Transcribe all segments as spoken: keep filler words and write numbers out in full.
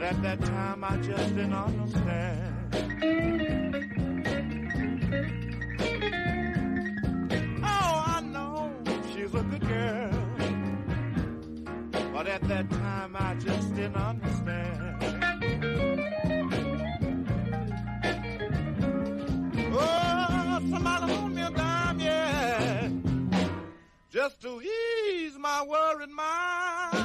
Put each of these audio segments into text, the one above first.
at that time I just didn't understand. Oh, I know she's a good girl, but at that time I just didn't understand. Oh, somebody loan me a dime, yeah, just to ease my worried mind.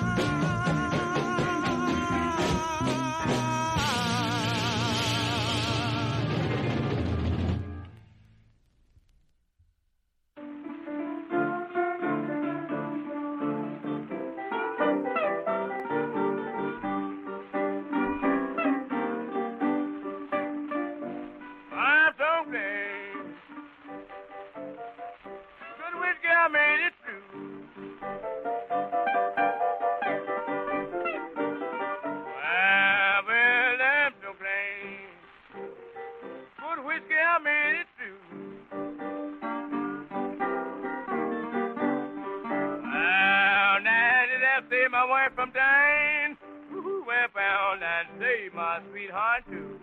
My wife from dying, ooh, well bound and save my sweetheart too.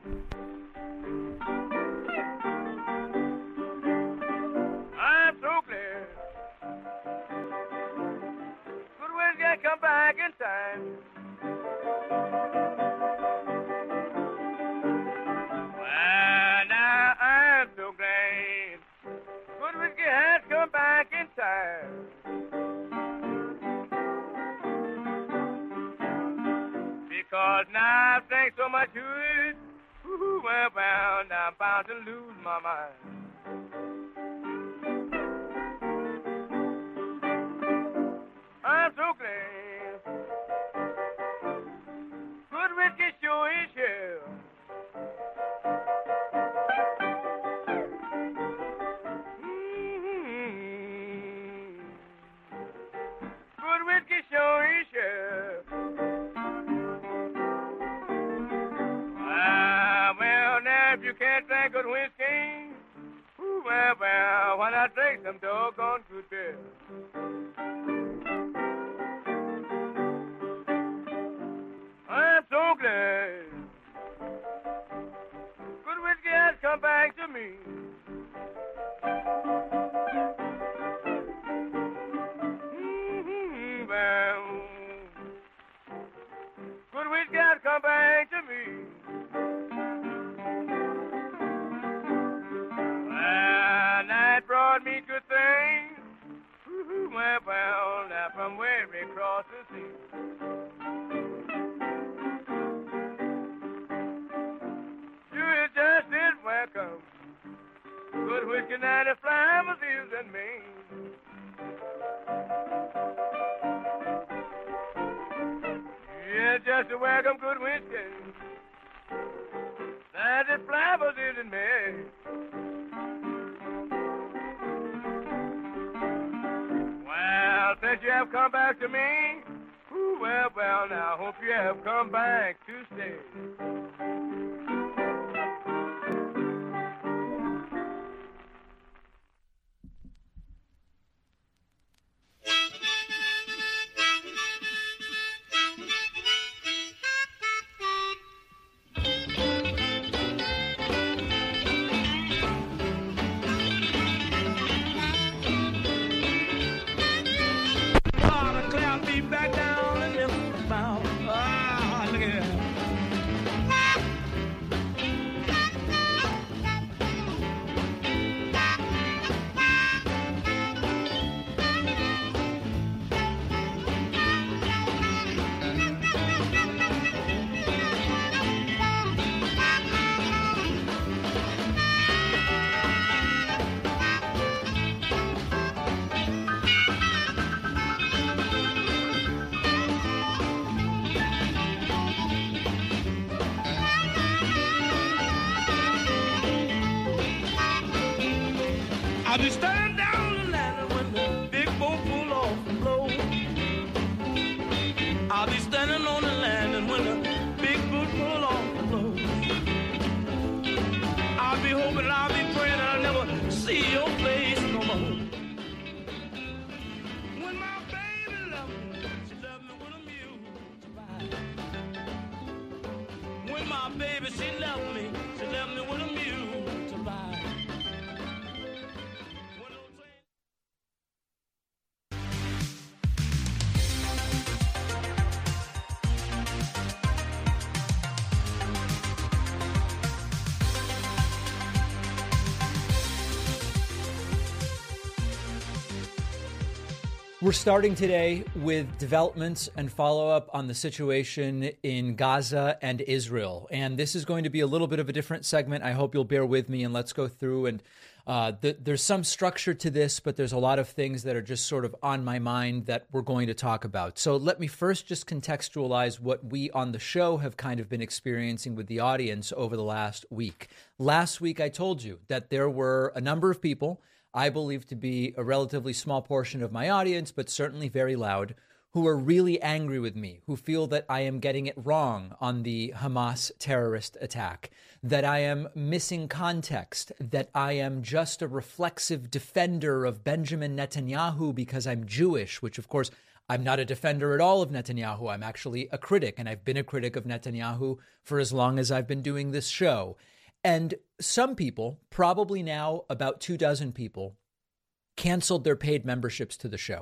I'm so glad good winds can come back in time. Well, now I'm so glad good winds can come back in time. Because now I think so much to it, ooh, well bound, I'm bound to lose my mind. I'm so glad good whiskey sure is here. Mm-hmm. Good whiskey sure is here. If you can't drink good whiskey, ooh, well, well, why not drink some doggone good beer? I'm so glad good whiskey has come back to me. Mm-hmm, well, good whiskey has come back to me. Brought me good things, ooh, well, well, now from way across the sea. You just is welcome, good whiskey, now the flowers is in me. Yeah, just a welcome, good whiskey, now the flowers is in me. Well, since you have come back to me, ooh, well, well, now I hope you have come back to stay. Back down and lift about. Ah, look at that. I'll be standing down the ladder when the big boat pull off and blow. I'll be standing on the landing when the big boat pull off and blow. I'll be hoping, I'll be praying I'll never see your face no more. When my baby loved me, she loved me with a mule to buy. my baby, she left me. She left me with a mule to ride. We're starting today with developments and follow-up on the situation in Gaza and Israel. And this is going to be a little bit of a different segment. I hope you'll bear with me and let's go through. And uh, th- there's some structure to this, but there's a lot of things that are just sort of on my mind that we're going to talk about. So let me first just contextualize what we on the show have kind of been experiencing with the audience over the last week. Last week, I told you that there were a number of people I believe to be a relatively small portion of my audience, but certainly very loud, who are really angry with me, who feel that I am getting it wrong on the Hamas terrorist attack, that I am missing context, that I am just a reflexive defender of Benjamin Netanyahu because I'm Jewish, which of course I'm not a defender at all of Netanyahu. I'm actually a critic, and I've been a critic of Netanyahu for as long as I've been doing this show. And some people, probably now about two dozen people, canceled their paid memberships to the show.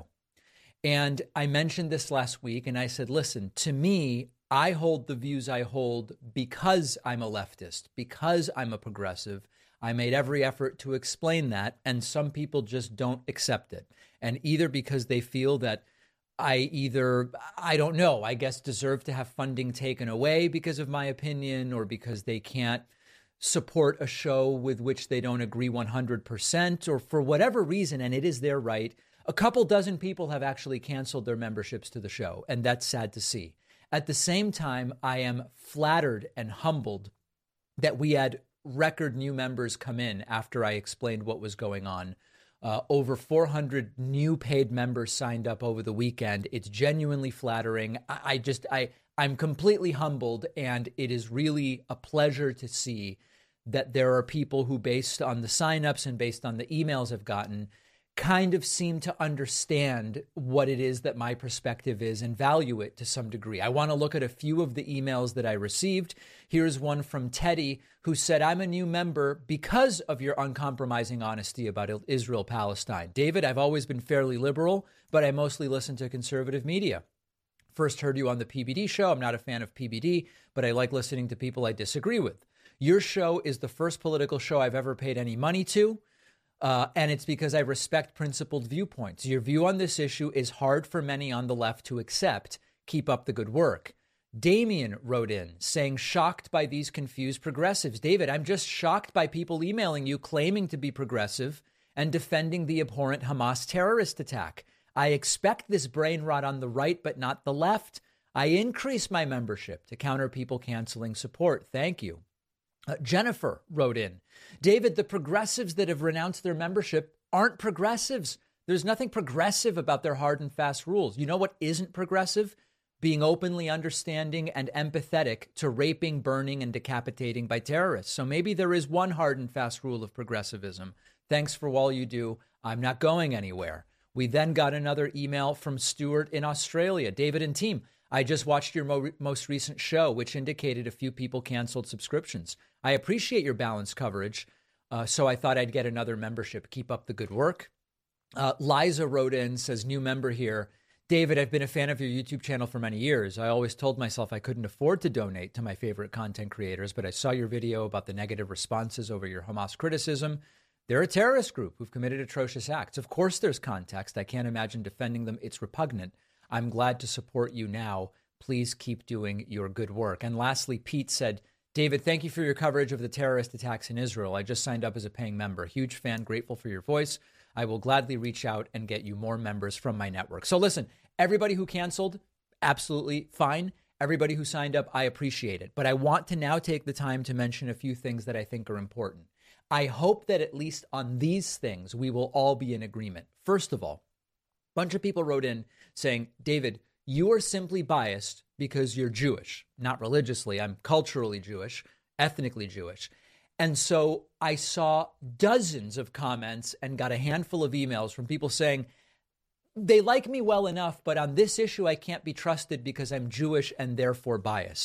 And I mentioned this last week, and I said, listen, to me, I hold the views I hold because I'm a leftist, because I'm a progressive. I made every effort to explain that, and some people just don't accept it. And either because they feel that I either, I don't know, I guess deserve to have funding taken away because of my opinion, or because they can't support a show with which they don't agree one hundred percent, or for whatever reason, and it is their right. A couple dozen people have actually canceled their memberships to the show, and that's sad to see. At the same time, I am flattered and humbled that we had record new members come in after I explained what was going on. Uh, over four hundred new paid members signed up over the weekend. It's genuinely flattering. I, I just, I, I'm completely humbled, and it is really a pleasure to see that there are people who, based on the signups and based on the emails I've gotten, kind of seem to understand what it is that my perspective is and value it to some degree. I want to look at a few of the emails that I received. Here's one from Teddy, who said, I'm a new member because of your uncompromising honesty about Israel-Palestine. David, I've always been fairly liberal, but I mostly listen to conservative media. First heard you on the P B D show. I'm not a fan of P B D, but I like listening to people I disagree with. Your show is the first political show I've ever paid any money to. Uh, and it's because I respect principled viewpoints. Your view on this issue is hard for many on the left to accept. Keep up the good work. Damien wrote in saying, shocked by these confused progressives. David, I'm just shocked by people emailing you claiming to be progressive and defending the abhorrent Hamas terrorist attack. I expect this brain rot on the right, but not the left. I increased my membership to counter people canceling support. Thank you. Uh, Jennifer wrote in, David, the progressives that have renounced their membership aren't progressives. There's nothing progressive about their hard and fast rules. You know what isn't progressive? Being openly understanding and empathetic to raping, burning, and decapitating by terrorists. So maybe there is one hard and fast rule of progressivism. Thanks for all you do. I'm not going anywhere. We then got another email from Stuart in Australia. David and team, I just watched your mo- most recent show, which indicated a few people canceled subscriptions. I appreciate your balanced coverage, uh, so I thought I'd get another membership. Keep up the good work. Uh, Liza wrote in, says, new member here. David, I've been a fan of your YouTube channel for many years. I always told myself I couldn't afford to donate to my favorite content creators, but I saw your video about the negative responses over your Hamas criticism. They're a terrorist group who've committed atrocious acts. Of course there's context. I can't imagine defending them. It's repugnant. I'm glad to support you now. Please keep doing your good work. And lastly, Pete said, David, thank you for your coverage of the terrorist attacks in Israel. I just signed up as a paying member. Huge fan, grateful for your voice. I will gladly reach out and get you more members from my network. So listen, everybody who canceled, absolutely fine. Everybody who signed up, I appreciate it. But I want to now take the time to mention a few things that I think are important. I hope that at least on these things, we will all be in agreement. First of all, a bunch of people wrote in saying, David, you are simply biased because you're Jewish, not religiously. I'm culturally Jewish, ethnically Jewish. And so I saw dozens of comments and got a handful of emails from people saying, they like me well enough, but on this issue, I can't be trusted because I'm Jewish and therefore biased.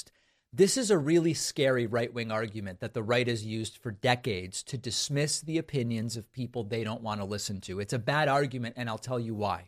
This is a really scary right-wing argument that the right has used for decades to dismiss the opinions of people they don't want to listen to. It's a bad argument, and I'll tell you why.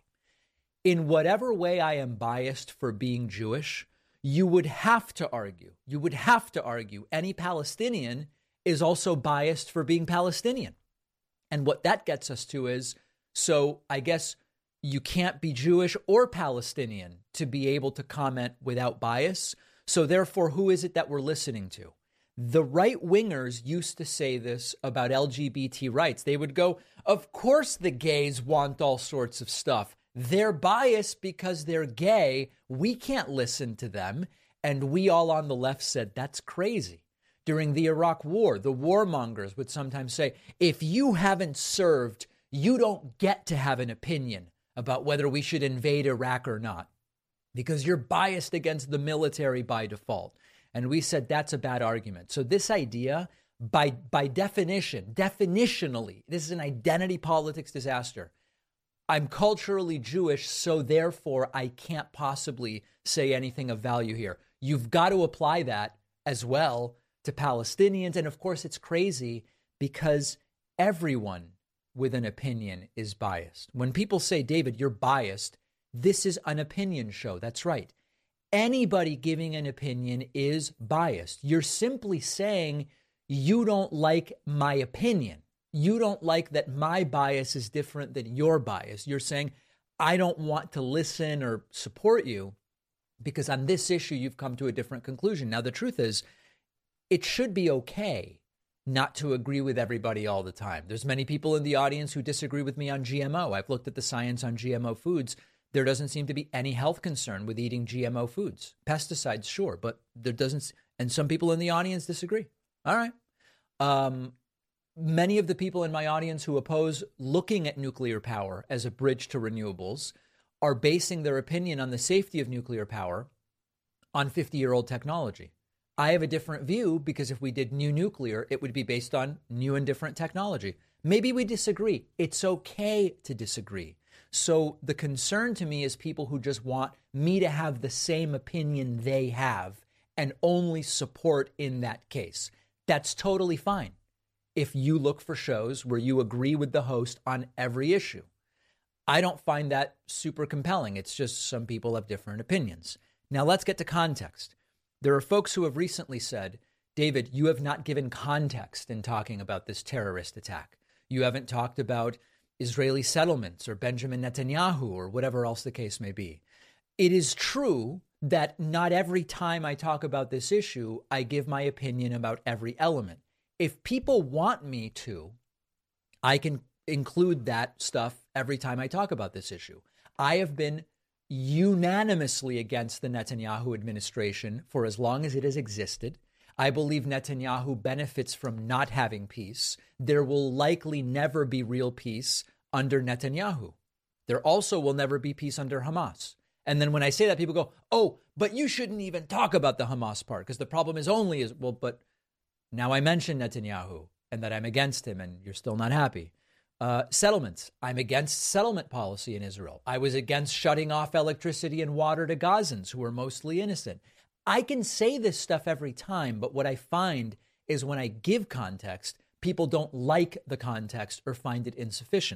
In whatever way I am biased for being Jewish, you would have to argue, you would have to argue any Palestinian is also biased for being Palestinian. And what that gets us to is, so I guess you can't be Jewish or Palestinian to be able to comment without bias. So therefore, who is it that we're listening to? The right-wingers used to say this about L G B T rights. They would go, of course the gays want all sorts of stuff. They're biased because they're gay. We can't listen to them. And we all on the left said, that's crazy. During the Iraq War, the warmongers would sometimes say, if you haven't served, you don't get to have an opinion about whether we should invade Iraq or not, because you're biased against the military by default. And we said that's a bad argument. So this idea, by by definition, definitionally, this is an identity politics disaster. I'm culturally Jewish, so therefore I can't possibly say anything of value here. You've got to apply that as well to Palestinians. And of course, it's crazy because everyone with an opinion is biased. When people say, David, you're biased, this is an opinion show. That's right. Anybody giving an opinion is biased. You're simply saying you don't like my opinion. You don't like that my bias is different than your bias. You're saying, I don't want to listen or support you because on this issue, you've come to a different conclusion. Now, the truth is, it should be okay not to agree with everybody all the time. There's many people in the audience who disagree with me on G M O. I've looked at the science on G M O foods. There doesn't seem to be any health concern with eating G M O foods. Pesticides, sure, but there doesn't. And some people in the audience disagree. All right. Um, many of the people in my audience who oppose looking at nuclear power as a bridge to renewables are basing their opinion on the safety of nuclear power on fifty-year-old technology. I have a different view because if we did new nuclear, it would be based on new and different technology. Maybe we disagree. It's okay to disagree. So the concern to me is people who just want me to have the same opinion they have and only support in that case. That's totally fine if you look for shows where you agree with the host on every issue. I don't find that super compelling. It's just some people have different opinions. Now let's get to context. There are folks who have recently said, David, you have not given context in talking about this terrorist attack. You haven't talked about Israeli settlements or Benjamin Netanyahu or whatever else the case may be. It is true that not every time I talk about this issue, I give my opinion about every element. If people want me to, I can include that stuff every time I talk about this issue. I have been unanimously against the Netanyahu administration for as long as it has existed. I believe Netanyahu benefits from not having peace. There will likely never be real peace under Netanyahu. There also will never be peace under Hamas. And then when I say that, people go, oh, but you shouldn't even talk about the Hamas part because the problem is only is, well, but now I mentioned Netanyahu and that I'm against him and you're still not happy. Uh, settlements. I'm against settlement policy in Israel. I was against shutting off electricity and water to Gazans who are mostly innocent. I can say this stuff every time, but what I find is when I give context, people don't like the context or find it insufficient.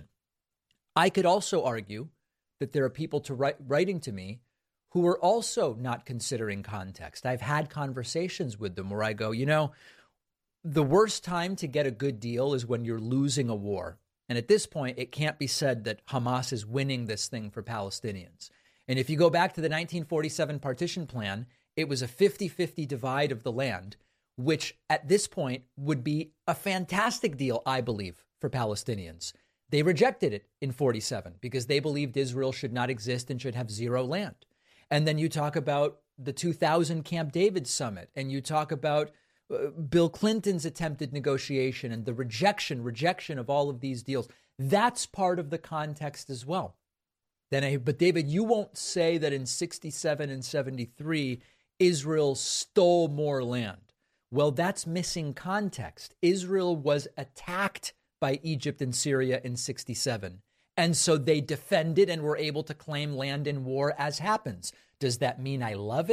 I could also argue that there are people to write, writing to me who are also not considering context. I've had conversations with them where I go, you know, the worst time to get a good deal is when you're losing a war. And at this point, it can't be said that Hamas is winning this thing for Palestinians. And if you go back to the nineteen forty-seven partition plan, it was a fifty-fifty divide of the land, which at this point would be a fantastic deal, I believe, for Palestinians. They rejected it in forty-seven because they believed Israel should not exist and should have zero land. And then you talk about the two thousand Camp David summit, and you talk about uh, Bill Clinton's attempted negotiation and the rejection, rejection of all of these deals. That's part of the context as well. Then, I, but David, you won't say that in sixty-seven and seventy-three, Israel stole more land. Well, that's missing context. Israel was attacked by Egypt and Syria in sixty-seven. And so they defended and were able to claim land in war as happens. Does that mean I love it?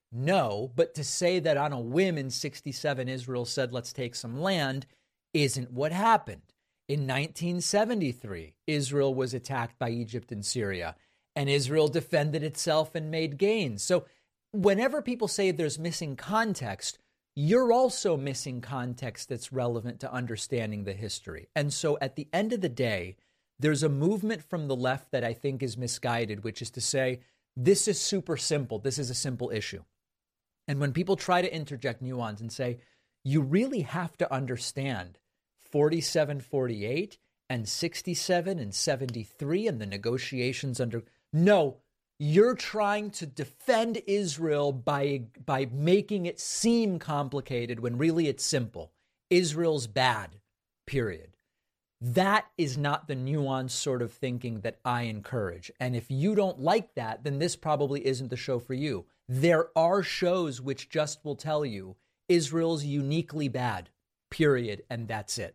No, but to say that on a whim in sixty-seven, Israel said, let's take some land, isn't what happened. In nineteen seventy-three, Israel was attacked by Egypt and Syria, and Israel defended itself and made gains. So whenever people say there's missing context, you're also missing context that's relevant to understanding the history. And so at the end of the day, there's a movement from the left that I think is misguided, which is to say, this is super simple. This is a simple issue. And when people try to interject nuance and say, you really have to understand forty-seven forty-eight and sixty-seven and seventy-three and the negotiations under, no, you're trying to defend Israel by, by making it seem complicated when really it's simple. Israel's bad, period. That is not the nuanced sort of thinking that I encourage. And if you don't like that, then this probably isn't the show for you. There are shows which just will tell you Israel's uniquely bad, period, and that's it.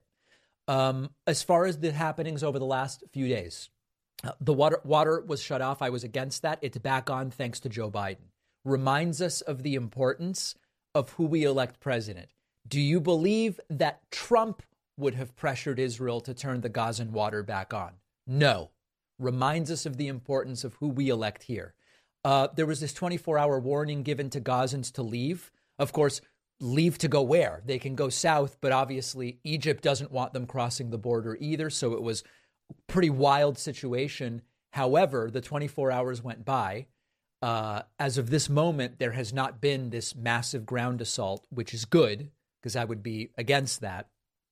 Um, as far as the happenings over the last few days, uh, the water water was shut off. I was against that. It's back on thanks to Joe Biden. Reminds us of the importance of who we elect president. Do you believe that Trump would have pressured Israel to turn the Gazan water back on? No. Reminds us of the importance of who we elect here. Uh, there was this twenty-four hour warning given to Gazans to leave. Of course, leave to go where? They can go south, but obviously Egypt doesn't want them crossing the border either. So it was a pretty wild situation. However, the twenty-four hours went by. Uh, as of this moment, there has not been this massive ground assault, which is good because I would be against that.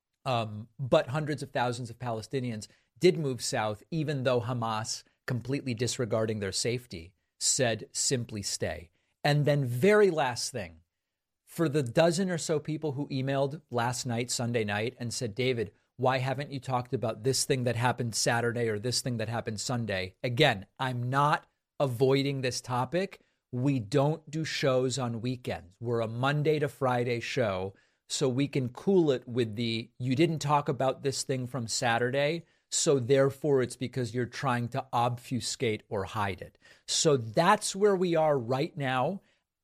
Um, but hundreds of thousands of Palestinians did move south, even though Hamas, completely disregarding their safety, said simply stay. And then very last thing, for the dozen or so people who emailed last night, Sunday night, and said, David, why haven't you talked about this thing that happened Saturday or this thing that happened Sunday? Again, I'm not avoiding this topic. We don't do shows on weekends. We're a Monday to Friday show, so we can cool it with the, you didn't talk about this thing from Saturday, so therefore it's because you're trying to obfuscate or hide it. So that's where we are right now.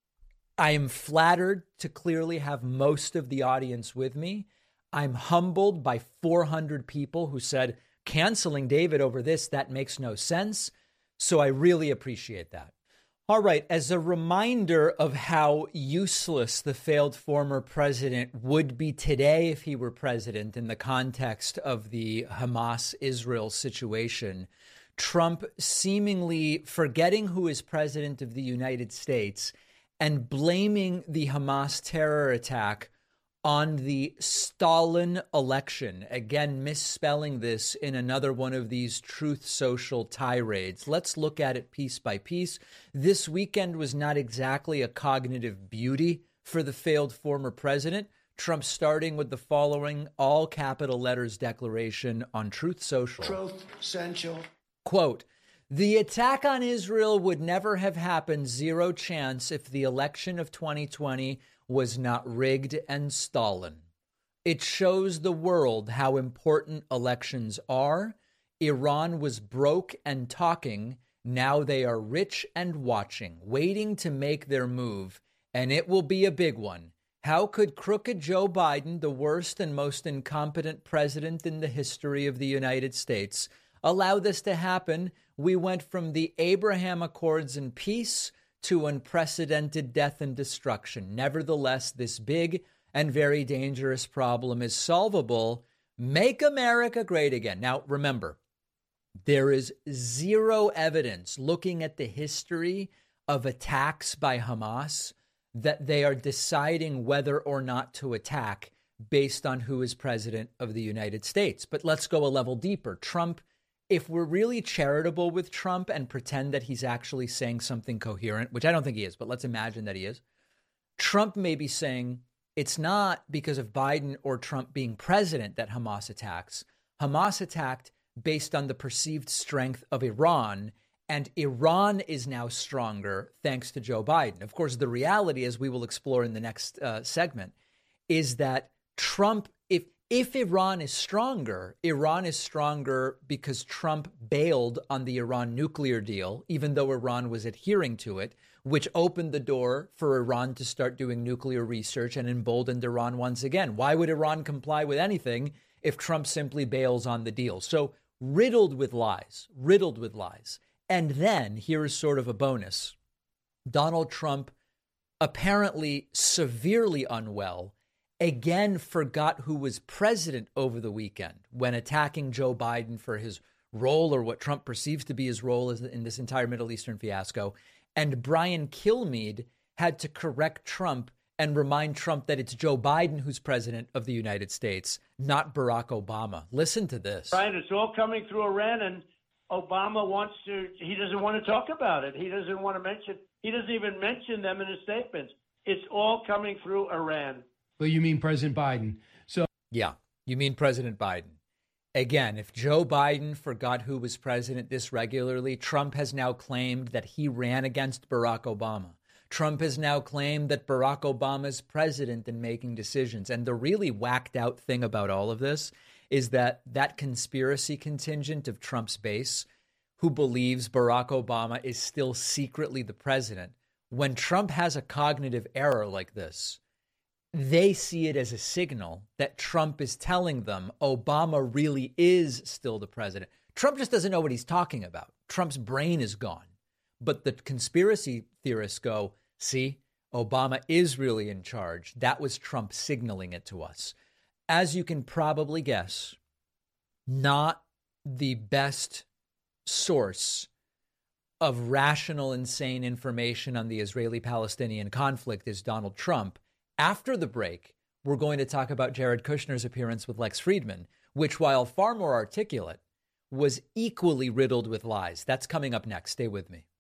I am flattered to clearly have most of the audience with me. I'm humbled by four hundred people who said, canceling David over this, that makes no sense. So I really appreciate that. All right, as a reminder of how useless the failed former president would be today if he were president in the context of the Hamas-Israel situation, Trump seemingly forgetting who is president of the United States and blaming the Hamas terror attack on the Stalin election. Again, misspelling this in another one of these Truth Social tirades. Let's look at it piece by piece. This weekend was not exactly a cognitive beauty for the failed former president. Trump starting with the following all capital letters declaration on Truth Social. Truth Central. Quote, the attack on Israel would never have happened, zero chance, if the election of twenty twenty was not rigged and Stalin. It shows the world how important elections are. Iran was broke and talking. Now they are rich and watching, waiting to make their move, and it will be a big one. How could crooked Joe Biden, the worst and most incompetent president in the history of the United States, allow this to happen? We went from the Abraham Accords and peace to unprecedented death and destruction. Nevertheless, this big and very dangerous problem is solvable. Make America great again. Now, remember, there is zero evidence looking at the history of attacks by Hamas that they are deciding whether or not to attack based on who is president of the United States. But let's go a level deeper. Trump, if we're really charitable with Trump and pretend that he's actually saying something coherent, which I don't think he is, but let's imagine that he is, Trump may be saying it's not because of Biden or Trump being president that Hamas attacks. Hamas attacked based on the perceived strength of Iran, and Iran is now stronger thanks to Joe Biden. Of course, the reality, as we will explore in the next uh, segment, is that Trump, if If Iran is stronger, Iran is stronger because Trump bailed on the Iran nuclear deal, even though Iran was adhering to it, which opened the door for Iran to start doing nuclear research and emboldened Iran once again. Why would Iran comply with anything if Trump simply bails on the deal? So riddled with lies, riddled with lies. And then here is sort of a bonus. Donald Trump, apparently severely unwell, again forgot who was president over the weekend when attacking Joe Biden for his role, or what Trump perceives to be his role in this entire Middle Eastern fiasco. And Brian Kilmeade had to correct Trump and remind Trump that it's Joe Biden who's president of the United States, not Barack Obama. Listen to this. Right. It's all coming through Iran, and Obama wants to, he doesn't want to talk about it. He doesn't want to mention, he doesn't even mention them in his statements. It's all coming through Iran. Well, you mean President Biden. So, yeah, you mean President Biden. Again, if Joe Biden forgot who was president this regularly, Trump has now claimed that he ran against Barack Obama. Trump has now claimed that Barack Obama is president and making decisions. And the really whacked out thing about all of this is that that conspiracy contingent of Trump's base, who believes Barack Obama is still secretly the president, when Trump has a cognitive error like this, they see it as a signal that Trump is telling them Obama really is still the president. Trump just doesn't know what he's talking about. Trump's brain is gone. But the conspiracy theorists go, see, Obama is really in charge. That was Trump signaling it to us. As you can probably guess, not the best source of rational, insane information on the Israeli-Palestinian conflict is Donald Trump. After the break, we're going to talk about Jared Kushner's appearance with Lex Fridman, which, while far more articulate, was equally riddled with lies. That's coming up next. Stay with me.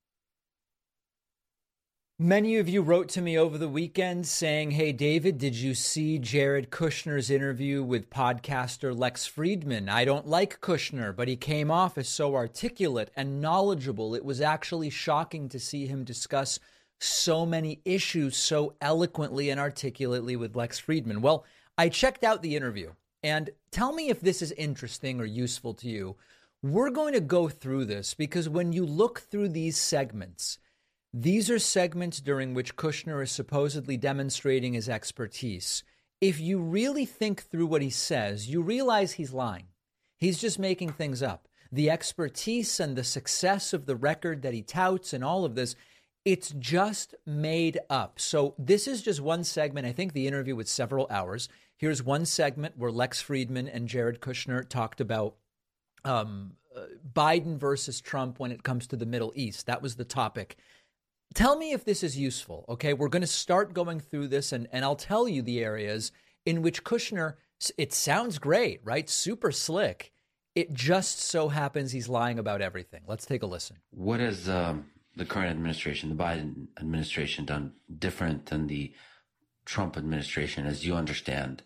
Many of you wrote to me over the weekend saying, hey, David, did you see Jared Kushner's interview with podcaster Lex Fridman? I don't like Kushner, but he came off as so articulate and knowledgeable. It was actually shocking to see him discuss so many issues so eloquently and articulately with Lex Fridman. Well, I checked out the interview, and tell me if this is interesting or useful to you. We're going to go through this because when you look through these segments, these are segments during which Kushner is supposedly demonstrating his expertise. If you really think through what he says, you realize he's lying. He's just making things up. The expertise and the success of the record that he touts and all of this, it's just made up. So this is just one segment. I think the interview was several hours. Here's one segment where Lex Fridman and Jared Kushner talked about um, uh, Biden versus Trump when it comes to the Middle East. That was the topic. Tell me if this is useful. Okay, we're going to start going through this, and, and I'll tell you the areas in which Kushner, it sounds great, right? Super slick. It just so happens he's lying about everything. Let's take a listen. What has um, the current administration, the Biden administration, done different than the Trump administration, as you understand,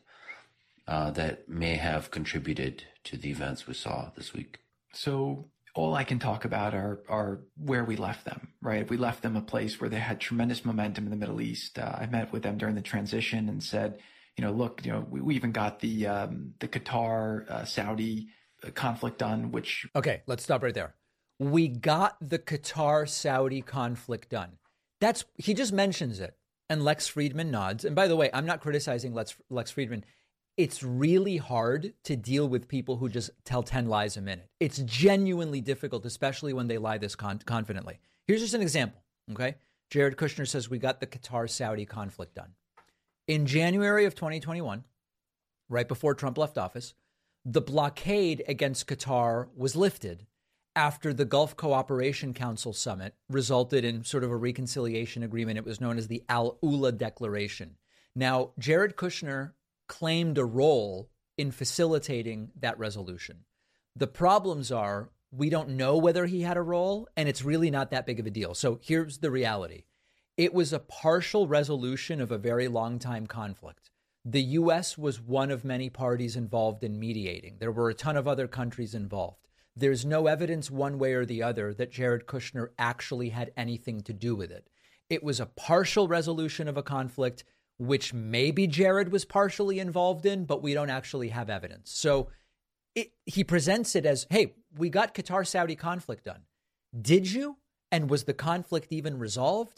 uh, that may have contributed to the events we saw this week? So all I can talk about are are where we left them, right? We left them a place where they had tremendous momentum in the Middle East. Uh, I met with them during the transition and said, you know, look, you know, we, we even got the um, the Qatar uh, Saudi conflict done, which. Okay, let's stop right there. We got the Qatar Saudi conflict done. That's he just mentions it, and Lex Fridman nods. And by the way, I'm not criticizing Lex Lex Fridman. It's really hard to deal with people who just tell ten lies a minute. It's genuinely difficult, especially when they lie this con- confidently. Here's just an example, okay? Jared Kushner says we got the Qatar-Saudi conflict done. In January of twenty twenty-one, right before Trump left office, the blockade against Qatar was lifted after the Gulf Cooperation Council summit resulted in sort of a reconciliation agreement. It was known as the Al-Ula Declaration. Now, Jared Kushner claimed a role in facilitating that resolution. The problems are we don't know whether he had a role, and it's really not that big of a deal. So here's the reality. It was a partial resolution of a very long time conflict. The U S was one of many parties involved in mediating. There were a ton of other countries involved. There's no evidence one way or the other that Jared Kushner actually had anything to do with it. It was a partial resolution of a conflict, which maybe Jared was partially involved in, but we don't actually have evidence. So it, he presents it as, hey, we got Qatar-Saudi conflict done. Did you? And was the conflict even resolved?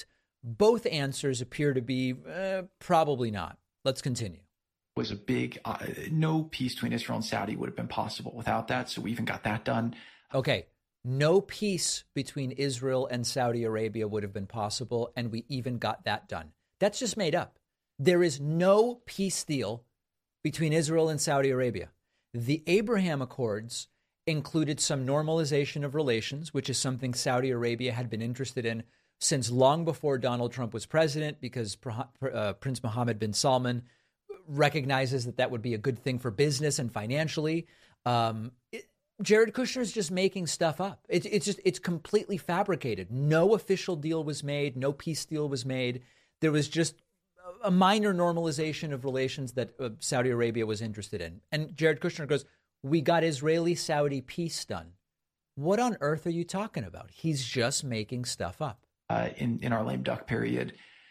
Both answers appear to be uh, probably not. Let's continue. Was a big, uh, no peace between Israel and Saudi would have been possible without that. So we even got that done. Okay. No peace between Israel and Saudi Arabia would have been possible. And we even got that done. That's just made up. There is no peace deal between Israel and Saudi Arabia. The Abraham Accords included some normalization of relations, which is something Saudi Arabia had been interested in since long before Donald Trump was president, because uh, Prince Mohammed bin Salman recognizes that that would be a good thing for business and financially. Um, it, Jared Kushner is just making stuff up. It, it's just it's completely fabricated. No official deal was made. No peace deal was made. There was just a minor normalization of relations that uh, Saudi Arabia was interested in. And Jared Kushner goes, we got Israeli-Saudi peace done. What on earth are you talking about? He's just making stuff up. Uh, in, in our lame duck period.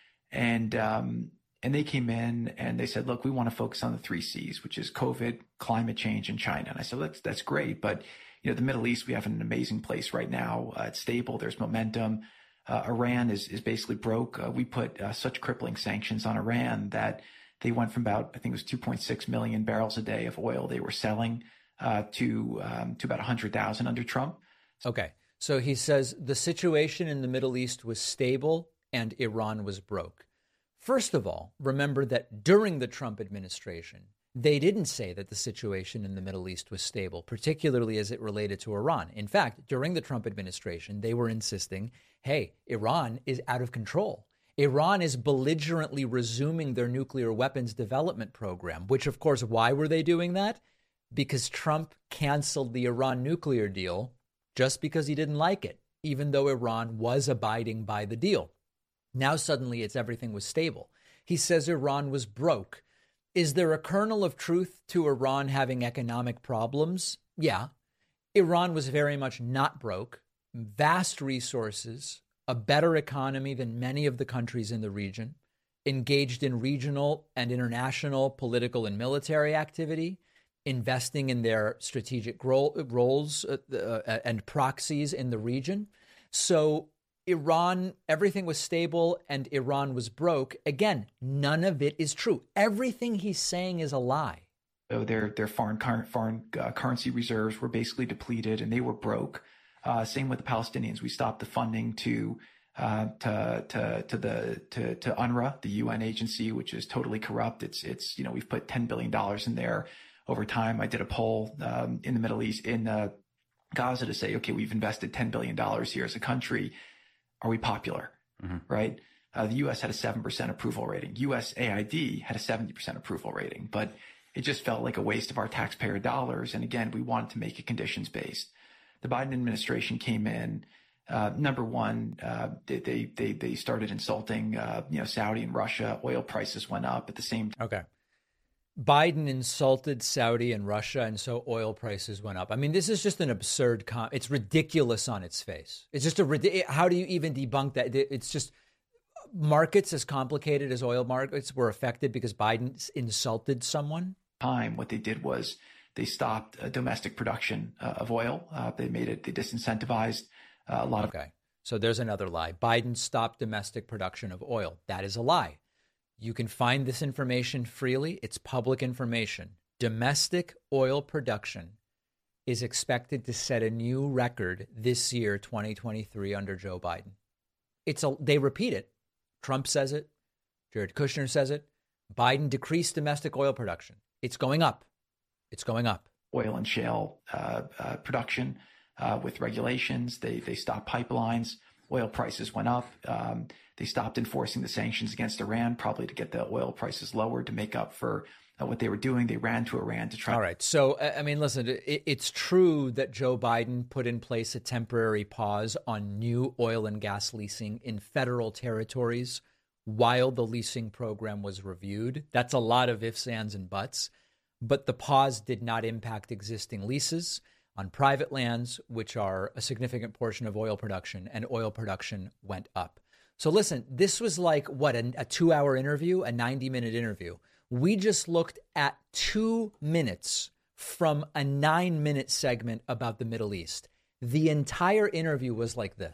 And um, and they came in and they said, look, we want to focus on the three C's, which is COVID, climate change, and China. And I said, that's, that's great. But, you know, the Middle East, we have an amazing place right now. Uh, it's stable. There's momentum. Uh, Iran is, is basically broke. Uh, we put uh, such crippling sanctions on Iran that they went from about, I think it was two point six million barrels a day of oil they were selling uh, to, um, to about one hundred thousand under Trump. Okay. So he says the situation in the Middle East was stable and Iran was broke. First of all, remember that during the Trump administration, they didn't say that the situation in the Middle East was stable, particularly as it related to Iran. In fact, during the Trump administration, they were insisting, hey, Iran is out of control. Iran is belligerently resuming their nuclear weapons development program, which, of course, why were they doing that? Because Trump canceled the Iran nuclear deal just because he didn't like it, even though Iran was abiding by the deal. Now suddenly it's everything was stable. He says Iran was broke. Is there a kernel of truth to Iran having economic problems? Yeah. Iran was very much not broke. Vast resources, a better economy than many of the countries in the region, engaged in regional and international political and military activity, investing in their strategic role, roles uh, uh, and proxies in the region. So Iran, everything was stable and Iran was broke. Again, none of it is true. Everything he's saying is a lie. So their their foreign car- foreign uh, currency reserves were basically depleted and they were broke. Uh, same with the Palestinians. We stopped the funding to uh, to to to the to to UNRWA, the U N agency, which is totally corrupt. It's it's you know we've put ten billion dollars in there. Over time, I did a poll um, in the Middle East, in uh, Gaza, to say, okay, we've invested ten billion dollars here as a country. Are we popular? Mm-hmm. Right? Uh, the U S had a seven percent approval rating. U S A I D had a seventy percent approval rating. But it just felt like a waste of our taxpayer dollars. And again, we wanted to make it conditions-based. The Biden administration came in. Uh, number one, uh, they, they, they, they started insulting, uh, you know, Saudi and Russia. Oil prices went up at the same time. Okay. Biden insulted Saudi and Russia, and so oil prices went up. I mean, this is just an absurd com- it's ridiculous on its face. It's just a how do you even debunk that? It's just markets as complicated as oil markets were affected because Biden insulted someone. Time, what they did was they stopped uh, domestic production uh, of oil. Uh, they made it, they disincentivized uh, a lot of. Okay, so there's another lie. Biden stopped domestic production of oil. That is a lie. You can find this information freely. It's public information. Domestic oil production is expected to set a new record this year, twenty twenty-three, under Joe Biden. It's a, they repeat it. Trump says it. Jared Kushner says it. Biden decreased domestic oil production. It's going up. It's going up. Oil and shale uh, uh, production uh, with regulations. They they stopped pipelines. Oil prices went up. Um, they stopped enforcing the sanctions against Iran, probably to get the oil prices lowered to make up for uh, what they were doing. They ran to Iran to try. All right. So, I mean, listen, it, it's true that Joe Biden put in place a temporary pause on new oil and gas leasing in federal territories while the leasing program was reviewed. That's a lot of ifs, ands, and buts. But the pause did not impact existing leases on private lands, which are a significant portion of oil production, and oil production went up. So listen, this was like, what, a, a two-hour interview, a ninety-minute interview. We just looked at two minutes from a nine-minute segment about the Middle East. The entire interview was like this.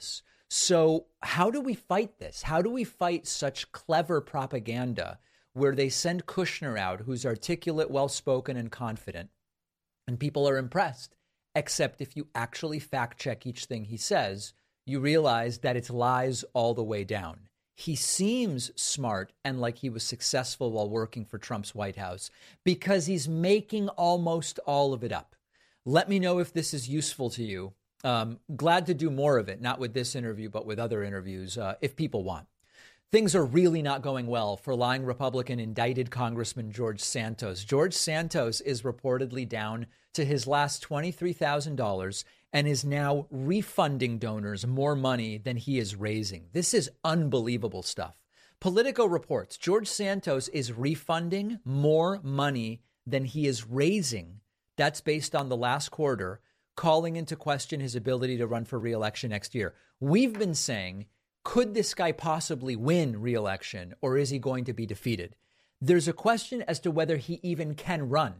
So how do we fight this? How do we fight such clever propaganda where they send Kushner out, who's articulate, well-spoken, and confident, and people are impressed, except if you actually fact-check each thing he says, you realize that it's lies all the way down. He seems smart and like he was successful while working for Trump's White House because he's making almost all of it up. Let me know if this is useful to you. Um, glad to do more of it, not with this interview, but with other interviews, uh, if people want. Things are really not going well for lying Republican indicted Congressman George Santos. George Santos is reportedly down to his last twenty-three thousand dollars and is now refunding donors more money than he is raising. This is unbelievable stuff. Politico reports George Santos is refunding more money than he is raising. That's based on the last quarter, calling into question his ability to run for re-election next year. We've been saying, could this guy possibly win re-election, or is he going to be defeated? There's a question as to whether he even can run,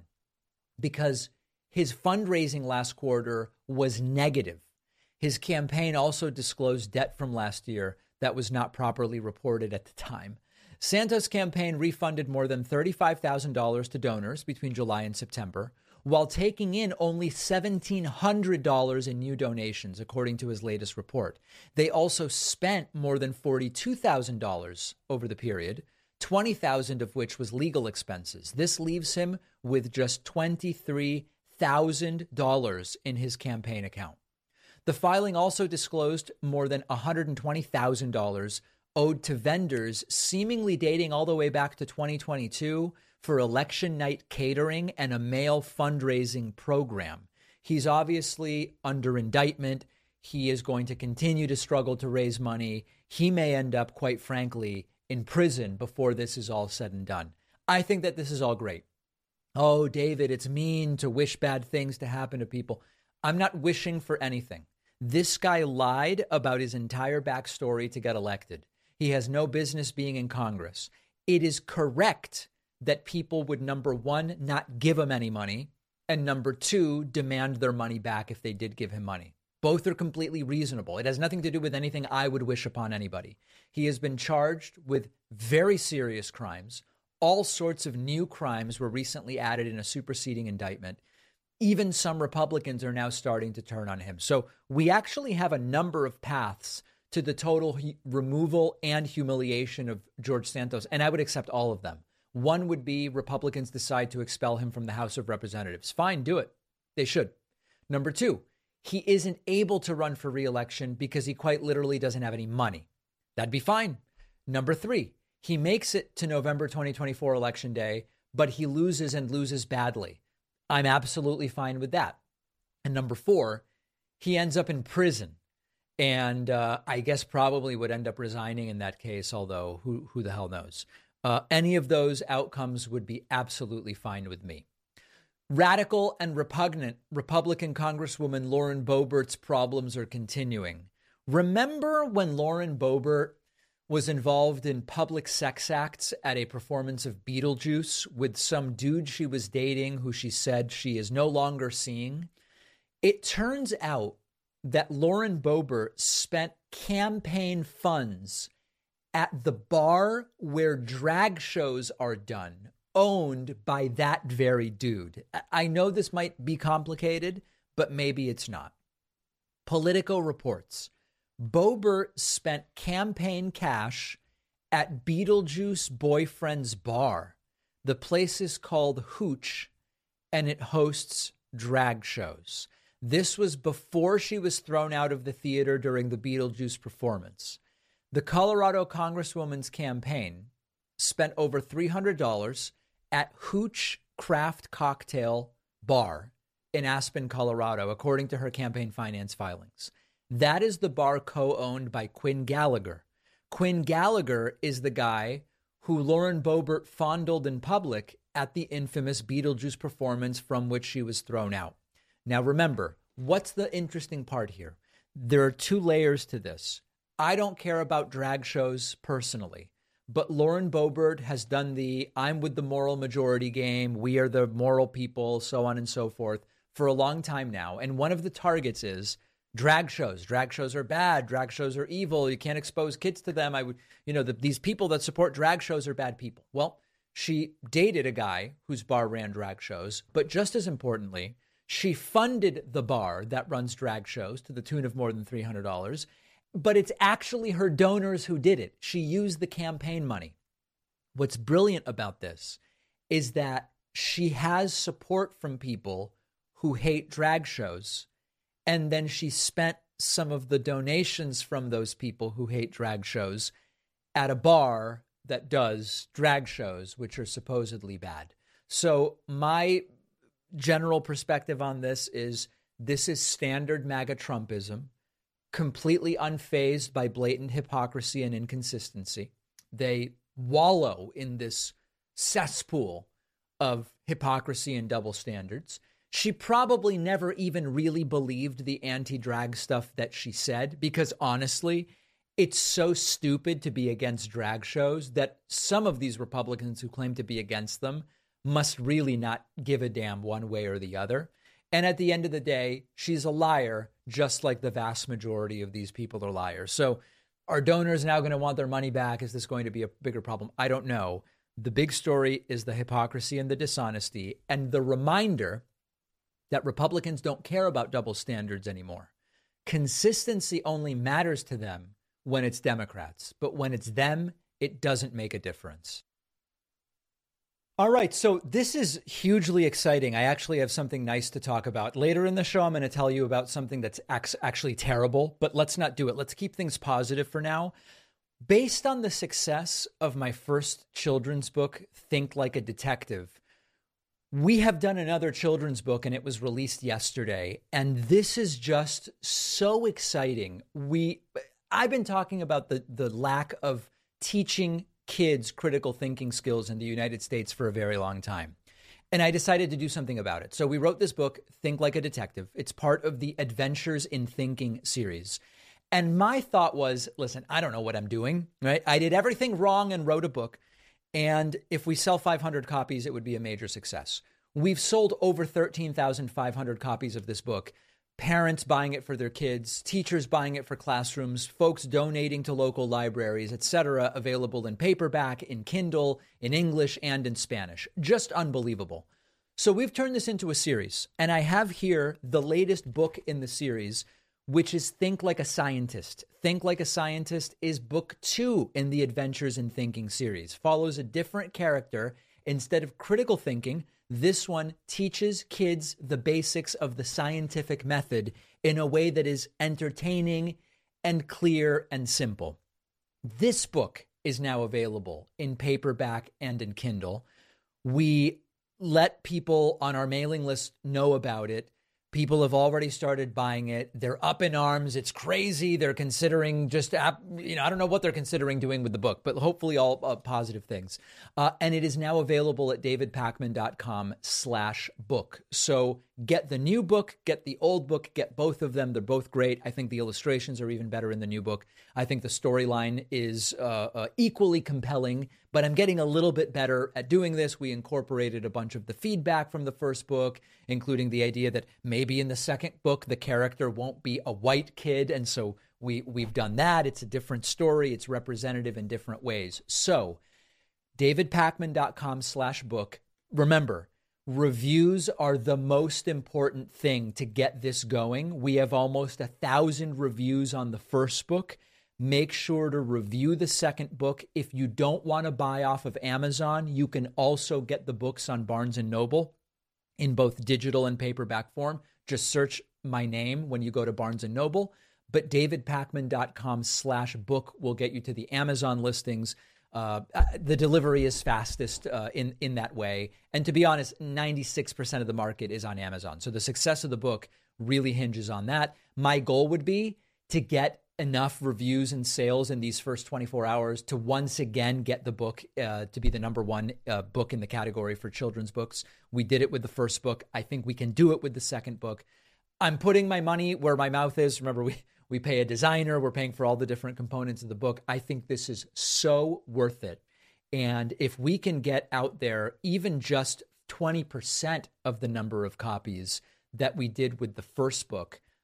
because his fundraising last quarter was negative. His campaign also disclosed debt from last year that was not properly reported at the time. Santos' campaign refunded more than thirty-five thousand dollars to donors between July and September, while taking in only seventeen hundred dollars in new donations, according to his latest report. They also spent more than forty-two thousand dollars over the period, twenty thousand dollars of which was legal expenses. This leaves him with just twenty-three thousand dollars in his campaign account. The filing also disclosed more than one hundred twenty thousand dollars owed to vendors, seemingly dating all the way back to twenty twenty-two, for election night catering and a mail fundraising program. He's obviously under indictment. He is going to continue to struggle to raise money. He may end up, quite frankly, in prison before this is all said and done. I think that this is all great. Oh, David, it's mean to wish bad things to happen to people. I'm not wishing for anything. This guy lied about his entire backstory to get elected. He has no business being in Congress. It is correct that people would, number one, not give him any money, and number two, demand their money back if they did give him money. Both are completely reasonable. It has nothing to do with anything I would wish upon anybody. He has been charged with very serious crimes. All sorts of new crimes were recently added in a superseding indictment. Even some Republicans are now starting to turn on him. So we actually have a number of paths to the total he- removal and humiliation of George Santos, and I would accept all of them. One would be Republicans decide to expel him from the House of Representatives. Fine, do it. They should. Number two, he isn't able to run for re-election because he quite literally doesn't have any money. That'd be fine. Number three, he makes it to November twenty twenty-four election day, but he loses and loses badly. I'm absolutely fine with that. And number four, he ends up in prison. And uh, I guess probably would end up resigning in that case, although who, who the hell knows? Uh, any of those outcomes would be absolutely fine with me. Radical and repugnant Republican Congresswoman Lauren Boebert's problems are continuing. Remember when Lauren Boebert was involved in public sex acts at a performance of Beetlejuice with some dude she was dating who she said she is no longer seeing? It turns out that Lauren Boebert spent campaign funds at the bar where drag shows are done, owned by that very dude. I know this might be complicated, but maybe it's not. Politico reports Boebert spent campaign cash at Beetlejuice Boyfriend's Bar. The place is called Hooch, and it hosts drag shows. This was before she was thrown out of the theater during the Beetlejuice performance. The Colorado Congresswoman's campaign spent over three hundred dollars at Hooch Craft Cocktail Bar in Aspen, Colorado, according to her campaign finance filings. That is the bar co-owned by Quinn Gallagher. Quinn Gallagher is the guy who Lauren Boebert fondled in public at the infamous Beetlejuice performance from which she was thrown out. Now, remember, what's the interesting part here? There are two layers to this. I don't care about drag shows personally, but Lauren Boebert has done the I'm with the moral majority game, we are the moral people, so on and so forth, for a long time now. And one of the targets is drag shows. Drag shows are bad. Drag shows are evil. You can't expose kids to them. I would, you know, the, these people that support drag shows are bad people. Well, she dated a guy whose bar ran drag shows, but just as importantly, she funded the bar that runs drag shows to the tune of more than three hundred dollars. But it's actually her donors who did it. She used the campaign money. What's brilliant about this is that she has support from people who hate drag shows. And then she spent some of the donations from those people who hate drag shows at a bar that does drag shows, which are supposedly bad. So my general perspective on this is this is standard MAGA Trumpism, completely unfazed by blatant hypocrisy and inconsistency. They wallow in this cesspool of hypocrisy and double standards. She probably never even really believed the anti-drag stuff that she said, because honestly, it's so stupid to be against drag shows that some of these Republicans who claim to be against them must really not give a damn one way or the other. And at the end of the day, she's a liar, just like the vast majority of these people are liars. So are donors now going to want their money back? Is this going to be a bigger problem? I don't know. The big story is the hypocrisy and the dishonesty and the reminder that Republicans don't care about double standards anymore. Consistency only matters to them when it's Democrats, but when it's them, it doesn't make a difference. All right, so this is hugely exciting. I actually have something nice to talk about. Later in the show, I'm going to tell you about something that's actually terrible, but let's not do it. Let's keep things positive for now. Based on the success of my first children's book, Think Like a Detective, we have done another children's book, and it was released yesterday. And this is just so exciting. We, I've been talking about the, the lack of teaching kids critical thinking skills in the United States for a very long time. And I decided to do something about it. So we wrote this book, Think Like a Detective. It's part of the Adventures in Thinking series. And my thought was, listen, I don't know what I'm doing, right? I did everything wrong and wrote a book. And if we sell five hundred copies, it would be a major success. We've sold over thirteen thousand five hundred copies of this book. Parents buying it for their kids, teachers buying it for classrooms, folks donating to local libraries, et cetera, available in paperback, in Kindle, in English, and in Spanish. Just unbelievable. So we've turned this into a series, and I have here the latest book in the series, which is Think Like a Scientist. Think Like a Scientist is book two in the Adventures in Thinking series. Follows a different character. Instead of critical thinking, this one teaches kids the basics of the scientific method in a way that is entertaining and clear and simple. This book is now available in paperback and in Kindle. We let people on our mailing list know about it. People have already started buying it. They're up in arms. It's crazy. They're considering just, you know, I don't know what they're considering doing with the book, but hopefully all uh, positive things. Uh, and it is now available at davidpakman.com slash book. So get the new book, get the old book, get both of them. They're both great. I think the illustrations are even better in the new book. I think the storyline is uh, uh, equally compelling, but I'm getting a little bit better at doing this. We incorporated a bunch of the feedback from the first book, including the idea that maybe in the second book, the character won't be a white kid. And so we, we've done that. It's a different story. It's representative in different ways. So davidpakman.com slash book. Remember, reviews are the most important thing to get this going. We have almost a thousand reviews on the first book. Make sure to review the second book. If you don't want to buy off of Amazon, you can also get the books on Barnes and Noble in both digital and paperback form. Just search my name when you go to Barnes and Noble. But davidpakman.com slash book will get you to the Amazon listings. Uh, the delivery is fastest uh, in, in that way. And to be honest, ninety-six percent of the market is on Amazon. So the success of the book really hinges on that. My goal would be to get enough reviews and sales in these first twenty-four hours to once again get the book uh, to be the number one uh, book in the category for children's books. We did it with the first book. I think we can do it with the second book. I'm putting my money where my mouth is. Remember, we, we pay a designer. We're paying for all the different components of the book. I think this is so worth it. And if we can get out there even just twenty percent of the number of copies that we did with the first book,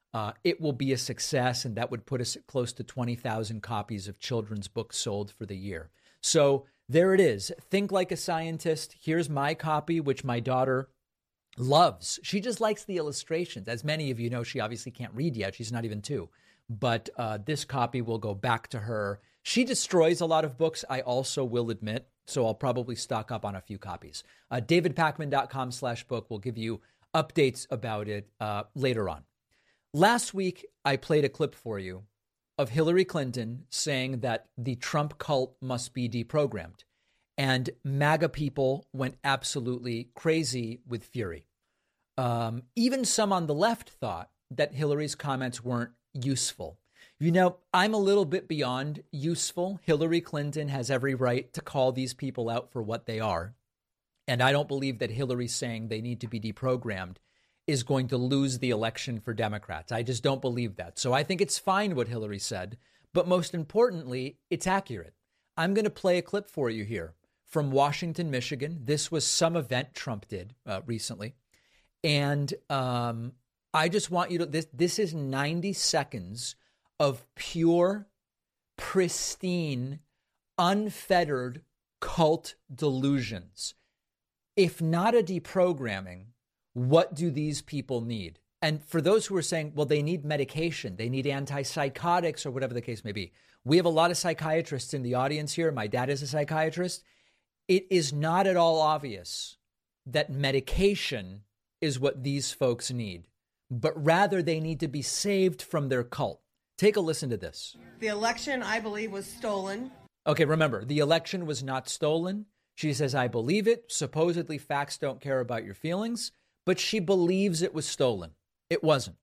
uh, it will be a success, and that would put us at close to twenty thousand copies of children's books sold for the year. So there it is. Think Like a Scientist. Here's my copy, which my daughter loves. She just likes the illustrations. As many of you know, she obviously can't read yet. She's not even two. But uh, this copy will go back to her. She destroys a lot of books, I also will admit, so I'll probably stock up on a few copies. Uh, davidpakman.com slash book will give you updates about it uh, later on. Last week, I played a clip for you of Hillary Clinton saying that the Trump cult must be deprogrammed. And MAGA people went absolutely crazy with fury. Um, even some on the left thought that Hillary's comments weren't useful. You know, I'm a little bit beyond useful. Hillary Clinton has every right to call these people out for what they are. And I don't believe that Hillary saying they need to be deprogrammed is going to lose the election for Democrats. I just don't believe that. So I think it's fine what Hillary said. But most importantly, it's accurate. I'm going to play a clip for you here from Washington, Michigan. This was some event Trump did uh, recently. And um, I just want you to, this, this is ninety seconds of pure, pristine, unfettered cult delusions. If not a deprogramming, what do these people need? And for those who are saying, well, they need medication, they need antipsychotics or whatever the case may be. We have a lot of psychiatrists in the audience here. My dad is a psychiatrist. It is not at all obvious that medication is what these folks need, but rather they need to be saved from their cult. Take a listen to this. The election, I believe, was stolen. Okay, remember, the election was not stolen. She says, I believe it. Supposedly, facts don't care about your feelings, but she believes it was stolen. It wasn't.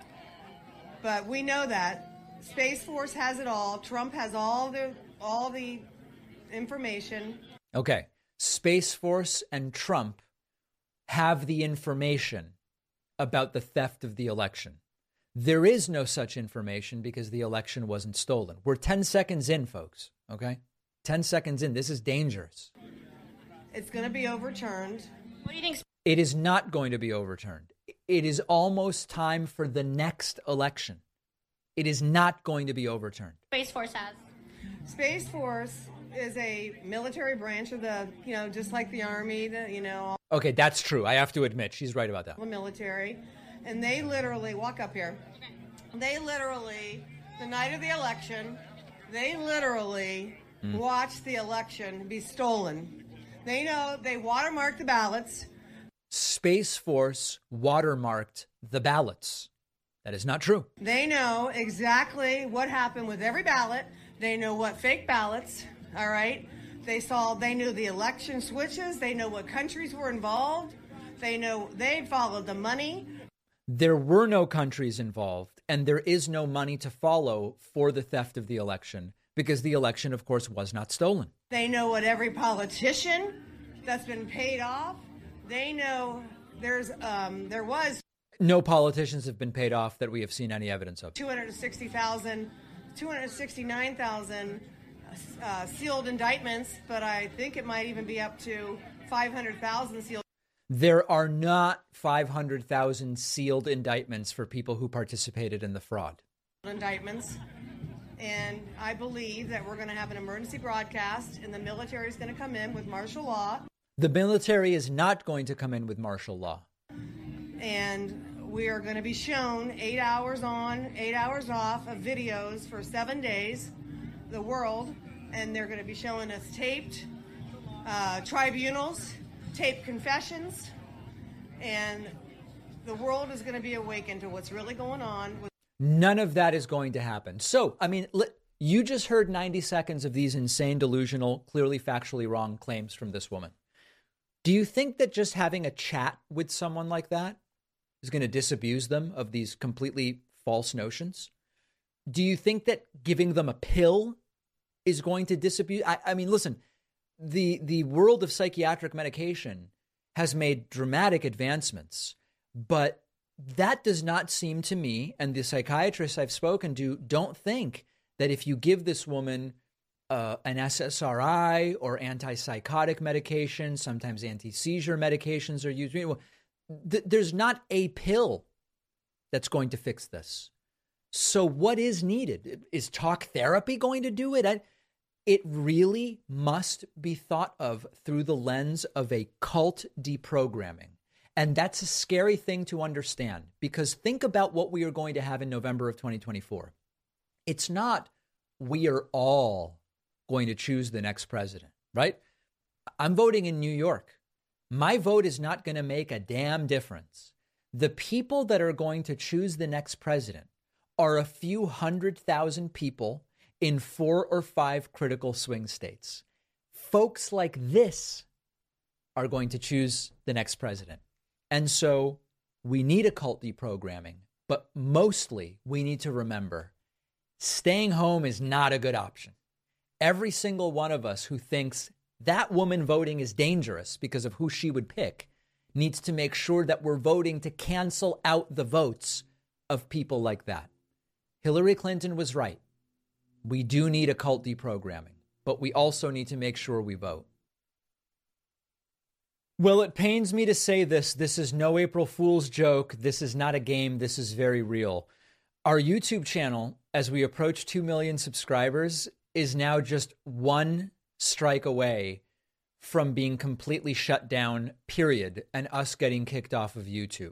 But we know that Space Force has it all. Trump has all the all the information. Okay, Space Force and Trump have the information about the theft of the election. There is no such information because the election wasn't stolen. We're ten seconds in, folks, okay? ten seconds in. This is dangerous. It's going to be overturned. What do you think? It is not going to be overturned. It is almost time for the next election. It is not going to be overturned. Space Force has. Space Force is a military branch of the, you know, just like the Army, the, you know. Okay, that's true. I have to admit, she's right about that. The military. And they literally, walk up here, they literally, the night of the election, they literally mm. watched the election be stolen. They know they watermarked the ballots. Space Force watermarked the ballots. That is not true. They know exactly what happened with every ballot. They know what fake ballots, all right? They saw, they knew the election switches. They know what countries were involved. They know they followed the money. There were no countries involved, and there is no money to follow for the theft of the election because the election, of course, was not stolen. They know what every politician that's been paid off. They know there's um, there was no politicians have been paid off that we have seen any evidence of. two hundred sixty thousand, two hundred sixty-nine thousand uh, sealed indictments, but I think it might even be up to five hundred thousand sealed. There are not five hundred thousand sealed indictments for people who participated in the fraud. Indictments. And I believe that we're going to have an emergency broadcast and the military is going to come in with martial law. The military is not going to come in with martial law. And we are going to be shown eight hours on, eight hours off of videos for seven days, the world. And they're going to be showing us taped uh, tribunals, taped confessions. And the world is going to be awakened to what's really going on. With- None of that is going to happen. So, I mean, you just heard ninety seconds of these insane, delusional, clearly factually wrong claims from this woman. Do you think that just having a chat with someone like that is going to disabuse them of these completely false notions? Do you think that giving them a pill is going to disabuse? I, I mean, listen, the the world of psychiatric medication has made dramatic advancements, but that does not seem to me, and the psychiatrists I've spoken to don't think that if you give this woman uh, an S S R I or antipsychotic medication, sometimes anti-seizure medications are used. Th- there's not a pill that's going to fix this. So what is needed? Is talk therapy going to do it? I, it really must be thought of through the lens of a cult deprogramming. And that's a scary thing to understand, because think about what we are going to have in November of twenty twenty-four. It's not we are all going to choose the next president, right? I'm voting in New York. My vote is not going to make a damn difference. The people that are going to choose the next president are a few hundred thousand people in four or five critical swing states. Folks like this are going to choose the next president. And so we need a cult deprogramming, but mostly we need to remember staying home is not a good option. Every single one of us who thinks that woman voting is dangerous because of who she would pick needs to make sure that we're voting to cancel out the votes of people like that. Hillary Clinton was right. We do need a cult deprogramming, but we also need to make sure we vote. Well, it pains me to say this. This is no April Fool's joke. This is not a game. This is very real. Our YouTube channel, as we approach two million subscribers, is now just one strike away from being completely shut down, period, and us getting kicked off of YouTube.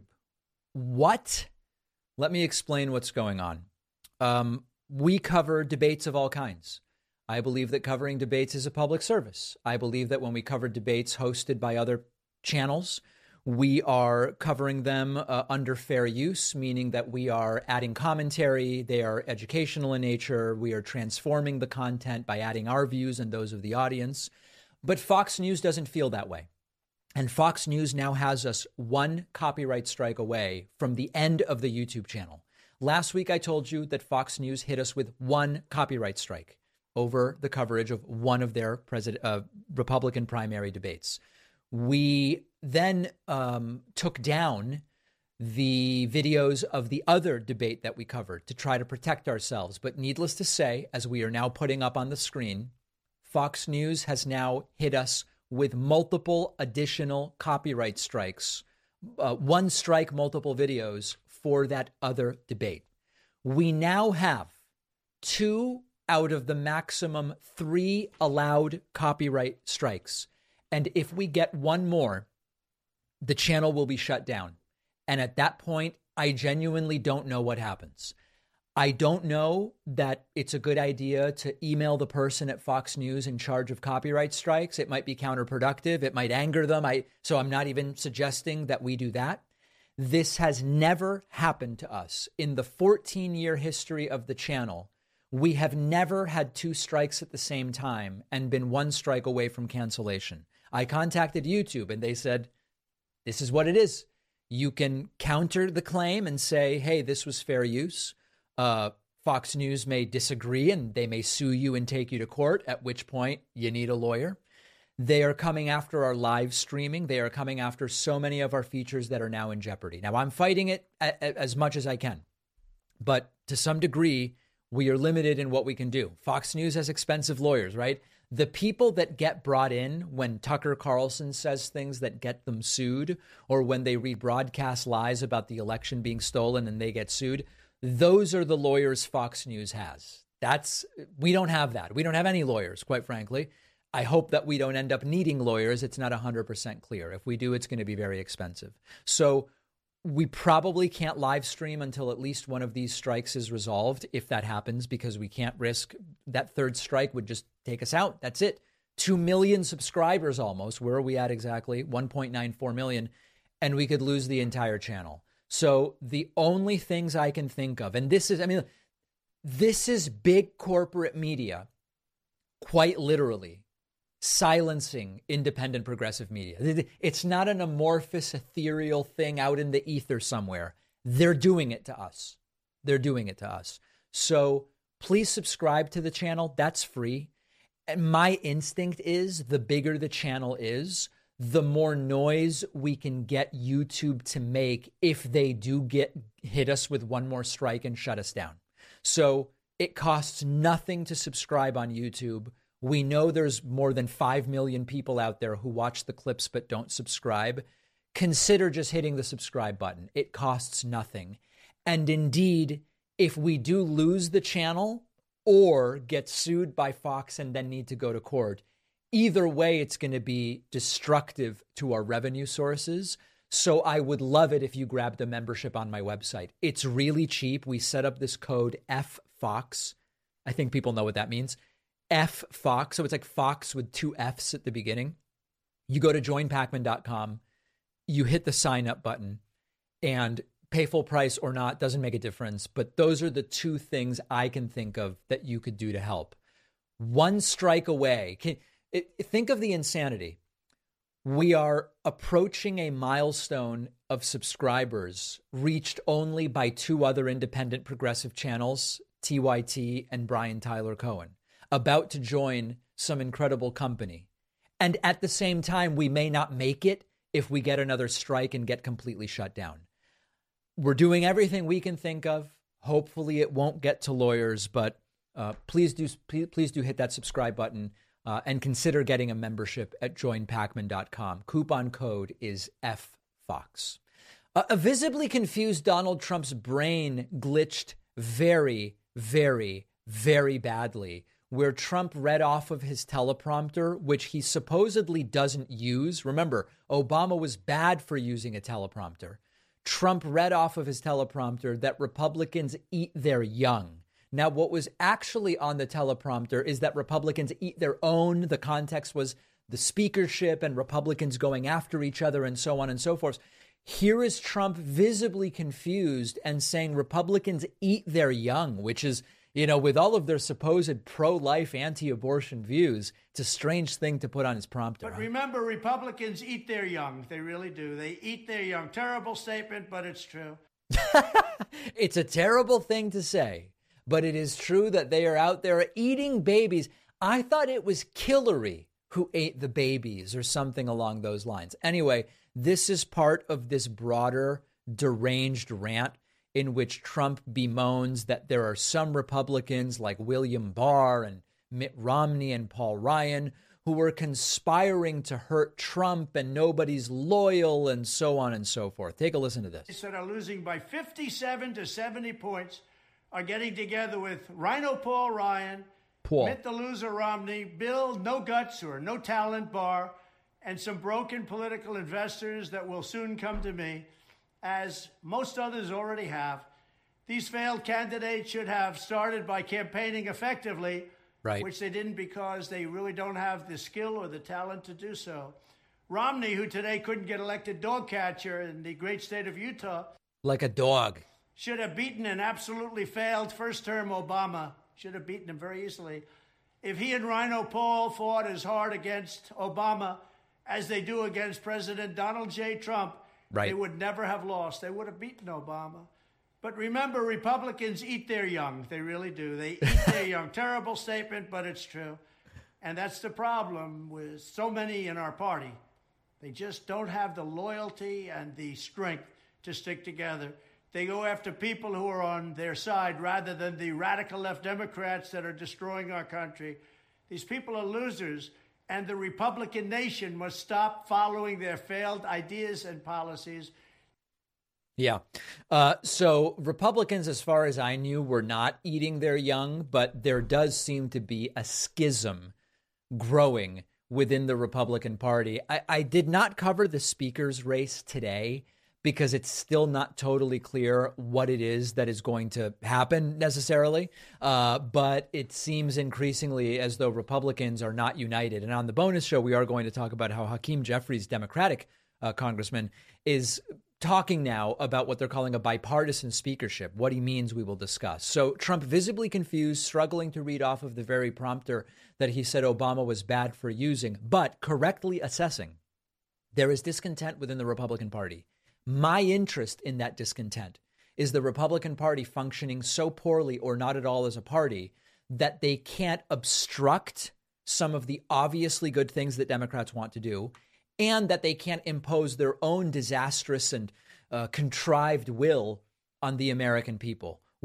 What? Let me explain what's going on. Um, we cover debates of all kinds. I believe that covering debates is a public service. I believe that when we cover debates hosted by other channels, we are covering them uh, under fair use, meaning that we are adding commentary, they are educational in nature, we are transforming the content by adding our views and those of the audience. But Fox News doesn't feel that way. And Fox News now has us one copyright strike away from the end of the YouTube channel. Last week, I told you that Fox News hit us with one copyright strike over the coverage of one of their president, uh, Republican primary debates. We then um, took down the videos of the other debate that we covered to try to protect ourselves. But needless to say, as we are now putting up on the screen, Fox News has now hit us with multiple additional copyright strikes, uh, one strike, multiple videos for that other debate. We now have two out of the maximum three allowed copyright strikes. And if we get one more, the channel will be shut down. And at that point, I genuinely don't know what happens. I don't know that it's a good idea to email the person at Fox News in charge of copyright strikes. It might be counterproductive. It might anger them. I, so I'm not even suggesting that we do that. This has never happened to us. In the fourteen-year history of the channel, we have never had two strikes at the same time and been one strike away from cancellation. I contacted YouTube and they said, this is what it is. You can counter the claim and say, hey, this was fair use. Uh, Fox News may disagree and they may sue you and take you to court, at which point you need a lawyer. They are coming after our live streaming. They are coming after so many of our features that are now in jeopardy. Now, I'm fighting it a- a- as much as I can, but to some degree, we are limited in what we can do. Fox News has expensive lawyers, right? The people that get brought in when Tucker Carlson says things that get them sued, or when they rebroadcast lies about the election being stolen and they get sued, those are the lawyers Fox News has. That's, we don't have that. We don't have any lawyers, quite frankly. I hope that we don't end up needing lawyers. It's not one hundred percent clear. If we do, it's going to be very expensive. So we probably can't live stream until at least one of these strikes is resolved, if that happens, because we can't risk that third strike would just take us out. That's it. Two million subscribers almost. Where are we at exactly? one point nine four million. And we could lose the entire channel. So the only things I can think of, and this is, I mean, this is big corporate media, quite literally, silencing independent progressive media. It's not an amorphous, ethereal thing out in the ether somewhere. They're doing it to us. They're doing it to us. So please subscribe to the channel. That's free. And my instinct is the bigger the channel is, the more noise we can get YouTube to make if they do get hit us with one more strike and shut us down. So it costs nothing to subscribe on YouTube. We know there's more than five million people out there who watch the clips but don't subscribe. Consider just hitting the subscribe button. It costs nothing. And indeed, if we do lose the channel or get sued by Fox and then need to go to court, either way, it's going to be destructive to our revenue sources. So I would love it if you grabbed a membership on my website. It's really cheap. We set up this code F Fox. I think people know what that means. F Fox. So it's like Fox with two F's at the beginning. You go to join pacman dot com, you hit the sign up button, and pay full price or not doesn't make a difference. But those are the two things I can think of that you could do to help. One strike away. Can, it, think of the insanity. We are approaching a milestone of subscribers reached only by two other independent progressive channels, T Y T and Brian Tyler Cohen, about to join some incredible company. And at the same time, we may not make it if we get another strike and get completely shut down. We're doing everything we can think of. Hopefully it won't get to lawyers, but uh, please do please, please do hit that subscribe button. Uh, and consider getting a membership at join pacman dot com. Coupon code is F Fox. Uh, a visibly confused Donald Trump's brain glitched very, very, very badly, where Trump read off of his teleprompter, which he supposedly doesn't use. Remember, Obama was bad for using a teleprompter. Trump read off of his teleprompter that Republicans eat their young. Now, what was actually on the teleprompter is that Republicans eat their own. The context was the speakership and Republicans going after each other and so on and so forth. Here is Trump visibly confused and saying Republicans eat their young, which is, you know, with all of their supposed pro-life, anti-abortion views, it's a strange thing to put on his prompter. But huh? remember, Republicans eat their young. They really do. They eat their young. Terrible statement, but it's true. It's a terrible thing to say. But it is true that they are out there eating babies. I thought it was Hillary who ate the babies or something along those lines. Anyway, this is part of this broader deranged rant in which Trump bemoans that there are some Republicans like William Barr and Mitt Romney and Paul Ryan who are conspiring to hurt Trump and nobody's loyal and so on and so forth. Take a listen to this. They said are losing by fifty-seven to seventy points. Are getting together with Rhino Paul Ryan, Paul. Mitt the Loser Romney, Bill No Guts or No Talent Barr, and some broken political investors that will soon come to me, as most others already have. These failed candidates should have started by campaigning effectively, right. which they didn't because they really don't have the skill or the talent to do so. Romney, who today couldn't get elected dog catcher in the great state of Utah. Like a dog. Should have beaten an absolutely failed first-term Obama. Should have beaten him very easily. If he and Rhino Paul fought as hard against Obama as they do against President Donald J. Trump, right. they would never have lost. They would have beaten Obama. But remember, Republicans eat their young. They really do. They eat their young. Terrible statement, but it's true. And that's the problem with so many in our party. They just don't have the loyalty and the strength to stick together. They go after people who are on their side rather than the radical left Democrats that are destroying our country. These people are losers, and the Republican nation must stop following their failed ideas and policies. Yeah. Uh, so Republicans, as far as I knew, were not eating their young, but there does seem to be a schism growing within the Republican Party. I, I did not cover the speaker's race today, because it's still not totally clear what it is that is going to happen necessarily. Uh, but it seems increasingly as though Republicans are not united. And on the bonus show, we are going to talk about how Hakeem Jeffries, Democratic uh, congressman, is talking now about what they're calling a bipartisan speakership. What he means, we will discuss. So Trump visibly confused, struggling to read off of the very prompter that he said Obama was bad for using, but correctly assessing there is discontent within the Republican Party. My interest in that discontent is the Republican Party functioning so poorly or not at all as a party that they can't obstruct some of the obviously good things that Democrats want to do, and that they can't impose their own disastrous and uh, contrived will on the American people.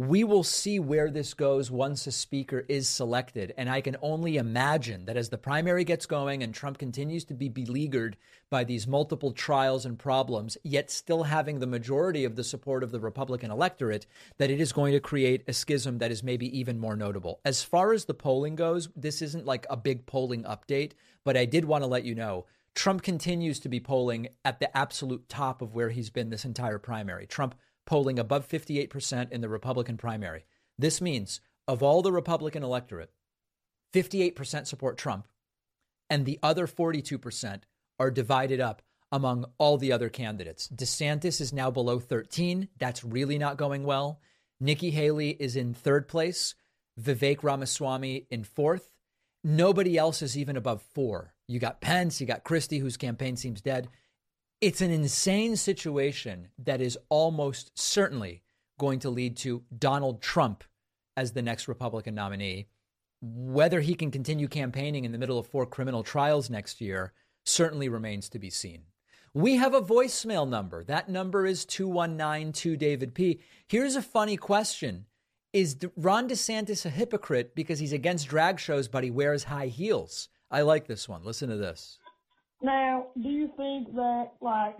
We will see where this goes once a speaker is selected. And I can only imagine that as the primary gets going and Trump continues to be beleaguered by these multiple trials and problems, yet still having the majority of the support of the Republican electorate, that it is going to create a schism that is maybe even more notable. As far as the polling goes, this isn't like a big polling update, but I did want to let you know Trump continues to be polling at the absolute top of where he's been this entire primary. Trump polling above fifty-eight percent in the Republican primary. This means of all the Republican electorate, fifty-eight percent support Trump, and the other forty-two percent are divided up among all the other candidates. DeSantis is now below thirteen. That's really not going well. Nikki Haley is in third place. Vivek Ramaswamy in fourth. Nobody else is even above four. You got Pence, you got Christie, whose campaign seems dead. It's an insane situation that is almost certainly going to lead to Donald Trump as the next Republican nominee. Whether he can continue campaigning in the middle of four criminal trials next year certainly remains to be seen. We have a voicemail number. That number is two one nine two David P. Here's a funny question. Is Ron DeSantis a hypocrite because he's against drag shows, but he wears high heels? I like this one. Listen to this. Now, do you think that, like,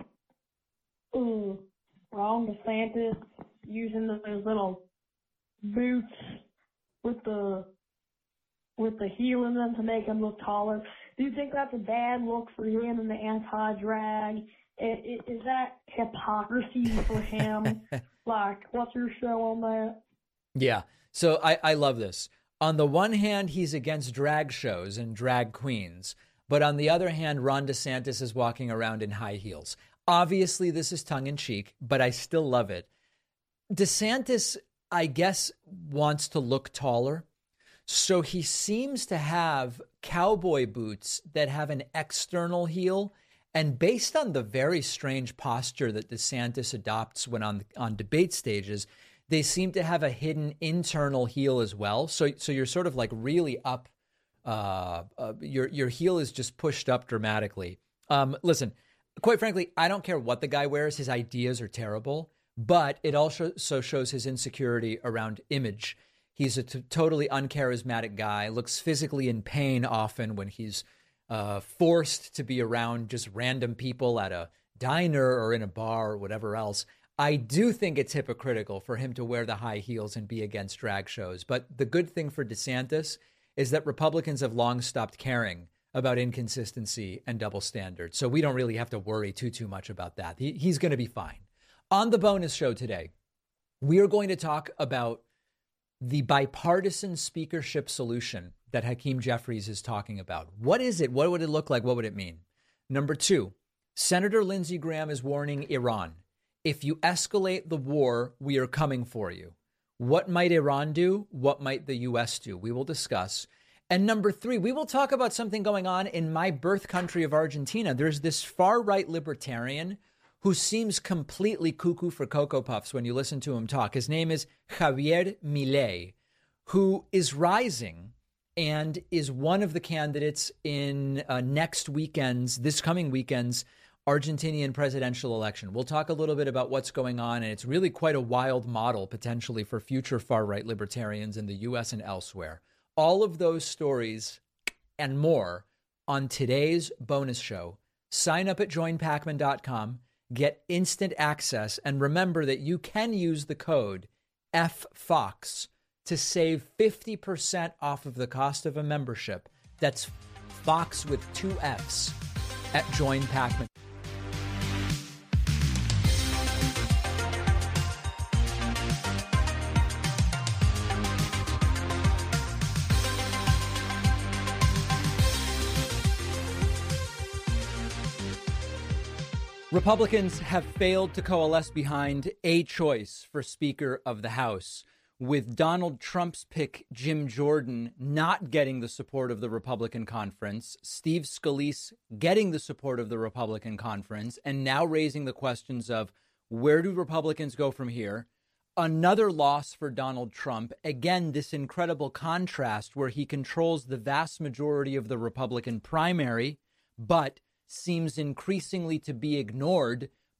ooh, Ron DeSantis using those little boots with the with the heel in them to make him look taller, do you think that's a bad look for him in the anti-drag? Is, is that hypocrisy for him? Like, what's your show on that? Yeah, so I, I love this. On the one hand, he's against drag shows and drag queens. But on the other hand, Ron DeSantis is walking around in high heels. Obviously, this is tongue in cheek, but I still love it. DeSantis, I guess, wants to look taller. So he seems to have cowboy boots that have an external heel. And based on the very strange posture that DeSantis adopts when on, on debate stages, they seem to have a hidden internal heel as well. So, so you're sort of like really up. Uh, uh, your your heel is just pushed up dramatically. Um, listen, quite frankly, I don't care what the guy wears. His ideas are terrible, but it also so shows his insecurity around image. He's a t- totally uncharismatic guy, looks physically in pain often when he's uh, forced to be around just random people at a diner or in a bar or whatever else. I do think it's hypocritical for him to wear the high heels and be against drag shows. But the good thing for DeSantis is that Republicans have long stopped caring about inconsistency and double standards. So we don't really have to worry too, too much about that. He, he's going to be fine. On the bonus show today, we are going to talk about the bipartisan speakership solution that Hakeem Jeffries is talking about. What is it? What would it look like? What would it mean? Number two, Senator Lindsey Graham is warning Iran. If you escalate the war, we are coming for you. What might Iran do? What might the U S do? We will discuss. And number three, we will talk about something going on in my birth country of Argentina. There's this far-right libertarian who seems completely cuckoo for Cocoa Puffs when you listen to him talk. His name is Javier Milei, who is rising and is one of the candidates in uh, next weekend's, this coming weekend's, Argentinian presidential election. We'll talk a little bit about what's going on, and it's really quite a wild model potentially for future far-right libertarians in the U S and elsewhere. All of those stories and more on today's bonus show. Sign up at join pacman dot com, get instant access, and remember that you can use the code F Fox to save fifty percent off of the cost of a membership. That's Fox with two F's at Join Pacman. Republicans have failed to coalesce behind a choice for Speaker of the House, with Donald Trump's pick, Jim Jordan, not getting the support of the Republican conference, Steve Scalise getting the support of the Republican conference, and now raising the questions of where do Republicans go from here? Another loss for Donald Trump. Again, this incredible contrast where he controls the vast majority of the Republican primary, but seems increasingly to be ignored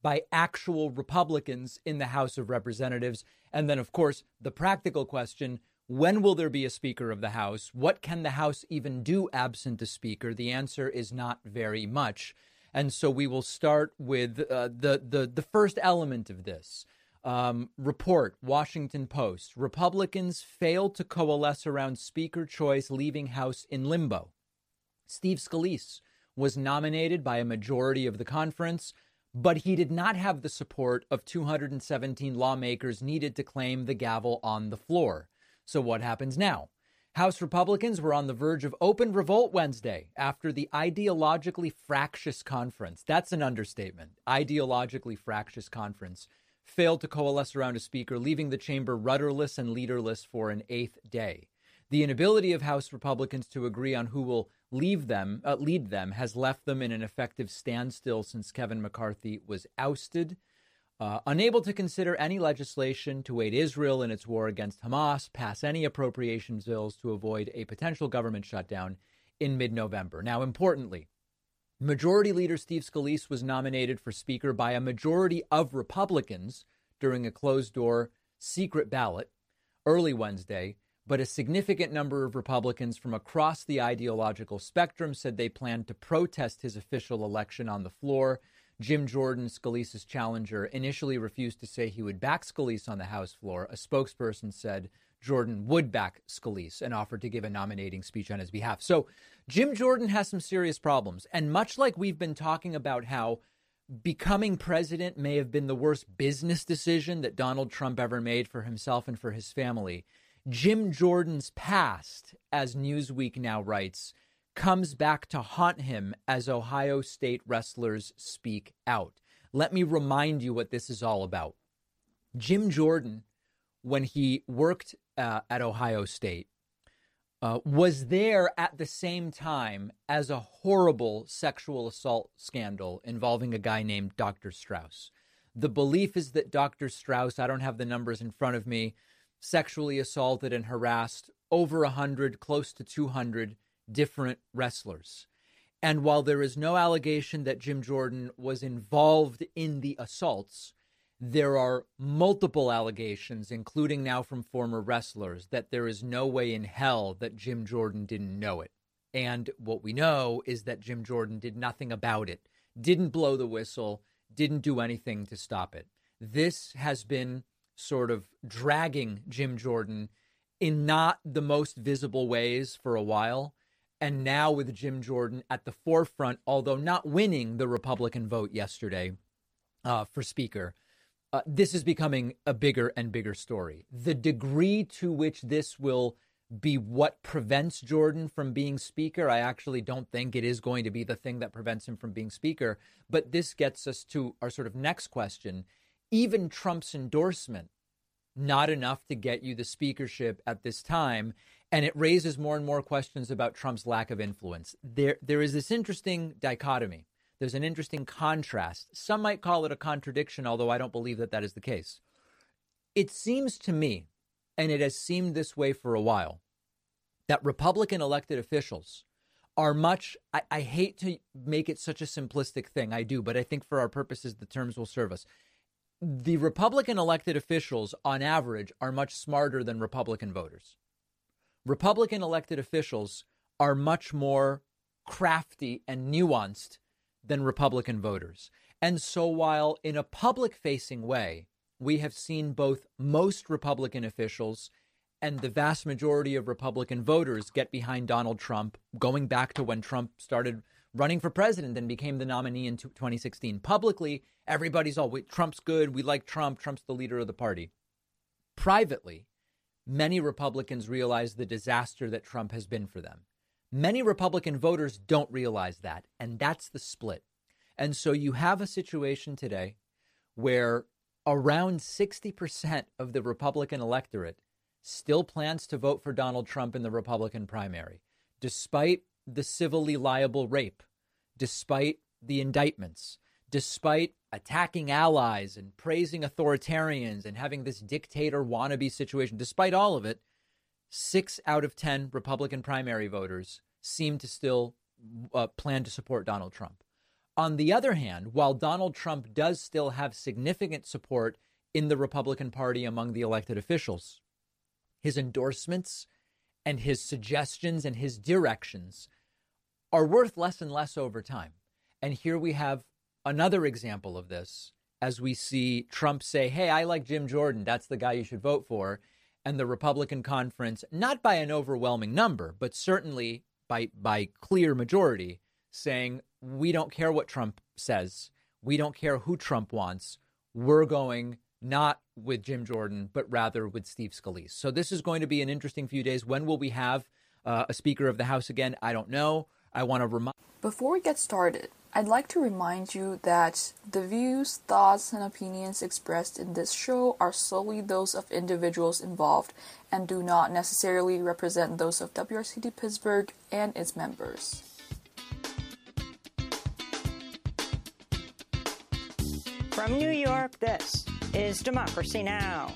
by actual Republicans in the House of Representatives. And then, of course, the practical question, when will there be a Speaker of the House? What can the House even do absent a Speaker? The answer is not very much. And so we will start with uh, the, the, the first element of this. Um, report, Washington Post. Republicans fail to coalesce around Speaker choice, leaving House in limbo. Steve Scalise was nominated by a majority of the conference, but he did not have the support of two hundred seventeen lawmakers needed to claim the gavel on the floor. So what happens now? House Republicans were on the verge of open revolt Wednesday after the ideologically fractious conference. That's an understatement. Ideologically fractious conference failed to coalesce around a speaker, leaving the chamber rudderless and leaderless for an eighth day. The inability of House Republicans to agree on who will leave them, uh, lead them has left them in an effective standstill since Kevin McCarthy was ousted. Uh, unable to consider any legislation to aid Israel in its war against Hamas, pass any appropriations bills to avoid a potential government shutdown in mid-November. Now, importantly, Majority Leader Steve Scalise was nominated for Speaker by a majority of Republicans during a closed-door secret ballot early Wednesday, but a significant number of Republicans from across the ideological spectrum said they planned to protest his official election on the floor. Jim Jordan, Scalise's challenger, initially refused to say he would back Scalise on the House floor. A spokesperson said Jordan would back Scalise and offered to give a nominating speech on his behalf. So Jim Jordan has some serious problems. And much like we've been talking about how becoming president may have been the worst business decision that Donald Trump ever made for himself and for his family, Jim Jordan's past, as Newsweek now writes, comes back to haunt him as Ohio State wrestlers speak out. Let me remind you what this is all about. Jim Jordan, when he worked uh, at Ohio State, uh, was there at the same time as a horrible sexual assault scandal involving a guy named Doctor Strauss. The belief is that Doctor Strauss, I don't have the numbers in front of me, sexually assaulted and harassed over one hundred, close to two hundred different wrestlers. And while there is no allegation that Jim Jordan was involved in the assaults, there are multiple allegations, including now from former wrestlers, that there is no way in hell that Jim Jordan didn't know it. And what we know is that Jim Jordan did nothing about it, didn't blow the whistle, didn't do anything to stop it. This has been sort of dragging Jim Jordan in not the most visible ways for a while. And now with Jim Jordan at the forefront, although not winning the Republican vote yesterday uh, for Speaker, uh, this is becoming a bigger and bigger story. The degree to which this will be what prevents Jordan from being Speaker, I actually don't think it is going to be the thing that prevents him from being Speaker. But this gets us to our sort of next question. Even Trump's endorsement, not enough to get you the speakership at this time. And it raises more and more questions about Trump's lack of influence. There, there is this interesting dichotomy. There's an interesting contrast. Some might call it a contradiction, although I don't believe that that is the case. It seems to me, and it has seemed this way for a while, that Republican elected officials are much, I, I hate to make it such a simplistic thing, I do, but I think for our purposes, the terms will serve us. The Republican elected officials, on average, are much smarter than Republican voters. Republican elected officials are much more crafty and nuanced than Republican voters. And so while in a public-facing way, we have seen both most Republican officials and the vast majority of Republican voters get behind Donald Trump, going back to when Trump started running for president and became the nominee in twenty sixteen. Publicly, everybody's all, Trump's good, we like Trump, Trump's the leader of the party. Privately, many Republicans realize the disaster that Trump has been for them. Many Republican voters don't realize that, and that's the split. And so you have a situation today where around sixty percent of the Republican electorate still plans to vote for Donald Trump in the Republican primary, despite the civilly liable rape, despite the indictments, despite attacking allies and praising authoritarians and having this dictator wannabe situation. Despite all of it, six out of ten Republican primary voters seem to still uh, plan to support Donald Trump. On the other hand, while Donald Trump does still have significant support in the Republican Party among the elected officials, his endorsements and his suggestions and his directions are worth less and less over time. And here we have another example of this as we see Trump say, hey, I like Jim Jordan. That's the guy you should vote for. And the Republican conference, not by an overwhelming number, but certainly by by clear majority, saying, we don't care what Trump says. We don't care who Trump wants. We're going not with Jim Jordan, but rather with Steve Scalise. So this is going to be an interesting few days. When will we have uh, a Speaker of the House again? I don't know. I want to remind. Before we get started, I'd like to remind you that the views, thoughts, and opinions expressed in this show are solely those of individuals involved and do not necessarily represent those of W R C T Pittsburgh and its members. From New York, this is Democracy Now!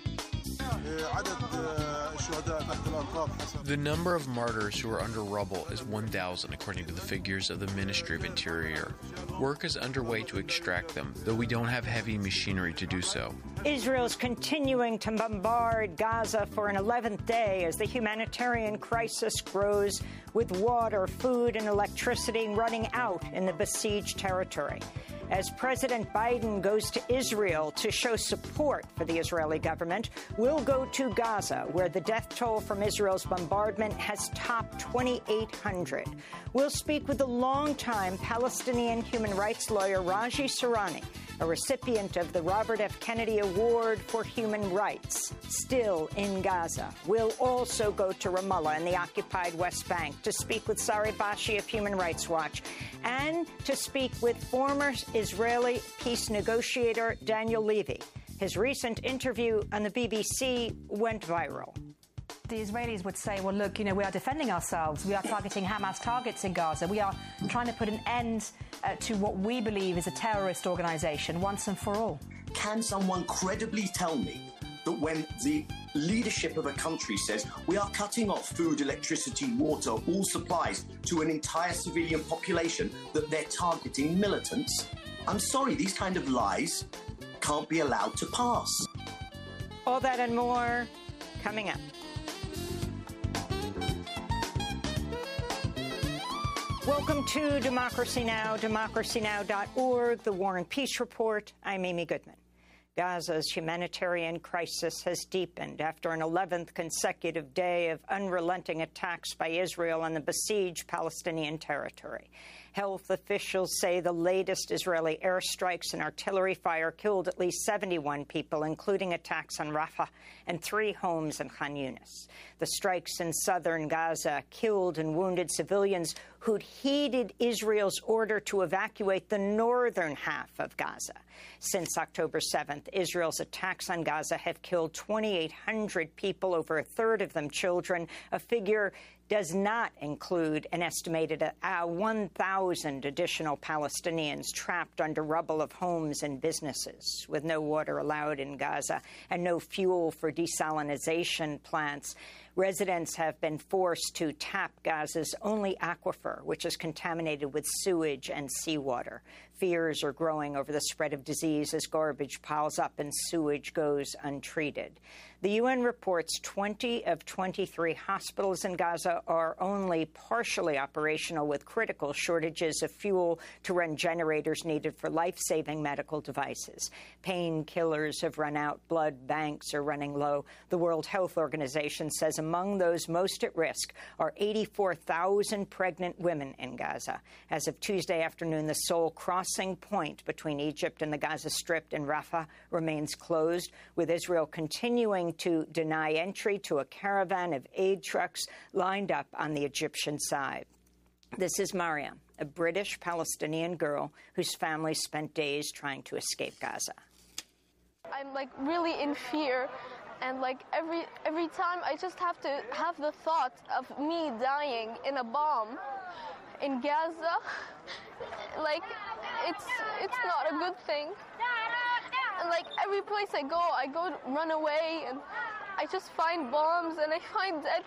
The number of martyrs who are under rubble is one thousand, according to the figures of the Ministry of Interior. Work is underway to extract them, though we don't have heavy machinery to do so. Israel's continuing to bombard Gaza for an eleventh day as the humanitarian crisis grows, with water, food, and electricity running out in the besieged territory. As President Biden goes to Israel to show support for the Israeli government, we'll go to Gaza, where the death toll from Israel's bombardment has topped twenty-eight hundred. We'll speak with the longtime Palestinian human rights lawyer Raji Sourani, a recipient of the Robert F. Kennedy Award for Human Rights, still in Gaza. We'll also go to Ramallah in the occupied West Bank to speak with Sari Bashi of Human Rights Watch and to speak with former Israeli peace negotiator Daniel Levy. His recent interview on the B B C went viral. The Israelis would say, well, look, you know, we are defending ourselves. We are targeting Hamas targets in Gaza. We are trying to put an end uh, to what we believe is a terrorist organization once and for all. Can someone credibly tell me that when the leadership of a country says we are cutting off food, electricity, water, all supplies to an entire civilian population, that they're targeting militants? I'm sorry, these kind of lies can't be allowed to pass. All that and more coming up. Welcome to Democracy Now!, democracy now dot org, the War and Peace Report. I'm Amy Goodman. Gaza's humanitarian crisis has deepened after an eleventh consecutive day of unrelenting attacks by Israel on the besieged Palestinian territory. Health officials say the latest Israeli airstrikes and artillery fire killed at least seventy-one people, including attacks on Rafah and three homes in Khan Yunis. The strikes in southern Gaza killed and wounded civilians who'd heeded Israel's order to evacuate the northern half of Gaza. Since October seventh, Israel's attacks on Gaza have killed twenty-eight hundred people, over a third of them children, a figure does not include an estimated uh, one thousand additional Palestinians trapped under rubble of homes and businesses. With no water allowed in Gaza and no fuel for desalination plants, residents have been forced to tap Gaza's only aquifer, which is contaminated with sewage and seawater. Fears are growing over the spread of disease as garbage piles up and sewage goes untreated. The U N reports twenty of twenty-three hospitals in Gaza are only partially operational, with critical shortages of fuel to run generators needed for life-saving medical devices. Painkillers have run out. Blood banks are running low. The World Health Organization says among those most at risk are eighty-four thousand pregnant women in Gaza. As of Tuesday afternoon, the sole crossing point between Egypt and the Gaza Strip in Rafah remains closed, with Israel continuing to deny entry to a caravan of aid trucks lined up on the Egyptian side. This is Mariam, a British Palestinian girl whose family spent days trying to escape Gaza. I'm like really in fear, and like every every time I just have to have the thought of me dying in a bomb in Gaza. Like it's it's not a good thing. And like every place I go, I go to run away, and I just find bombs and I find dead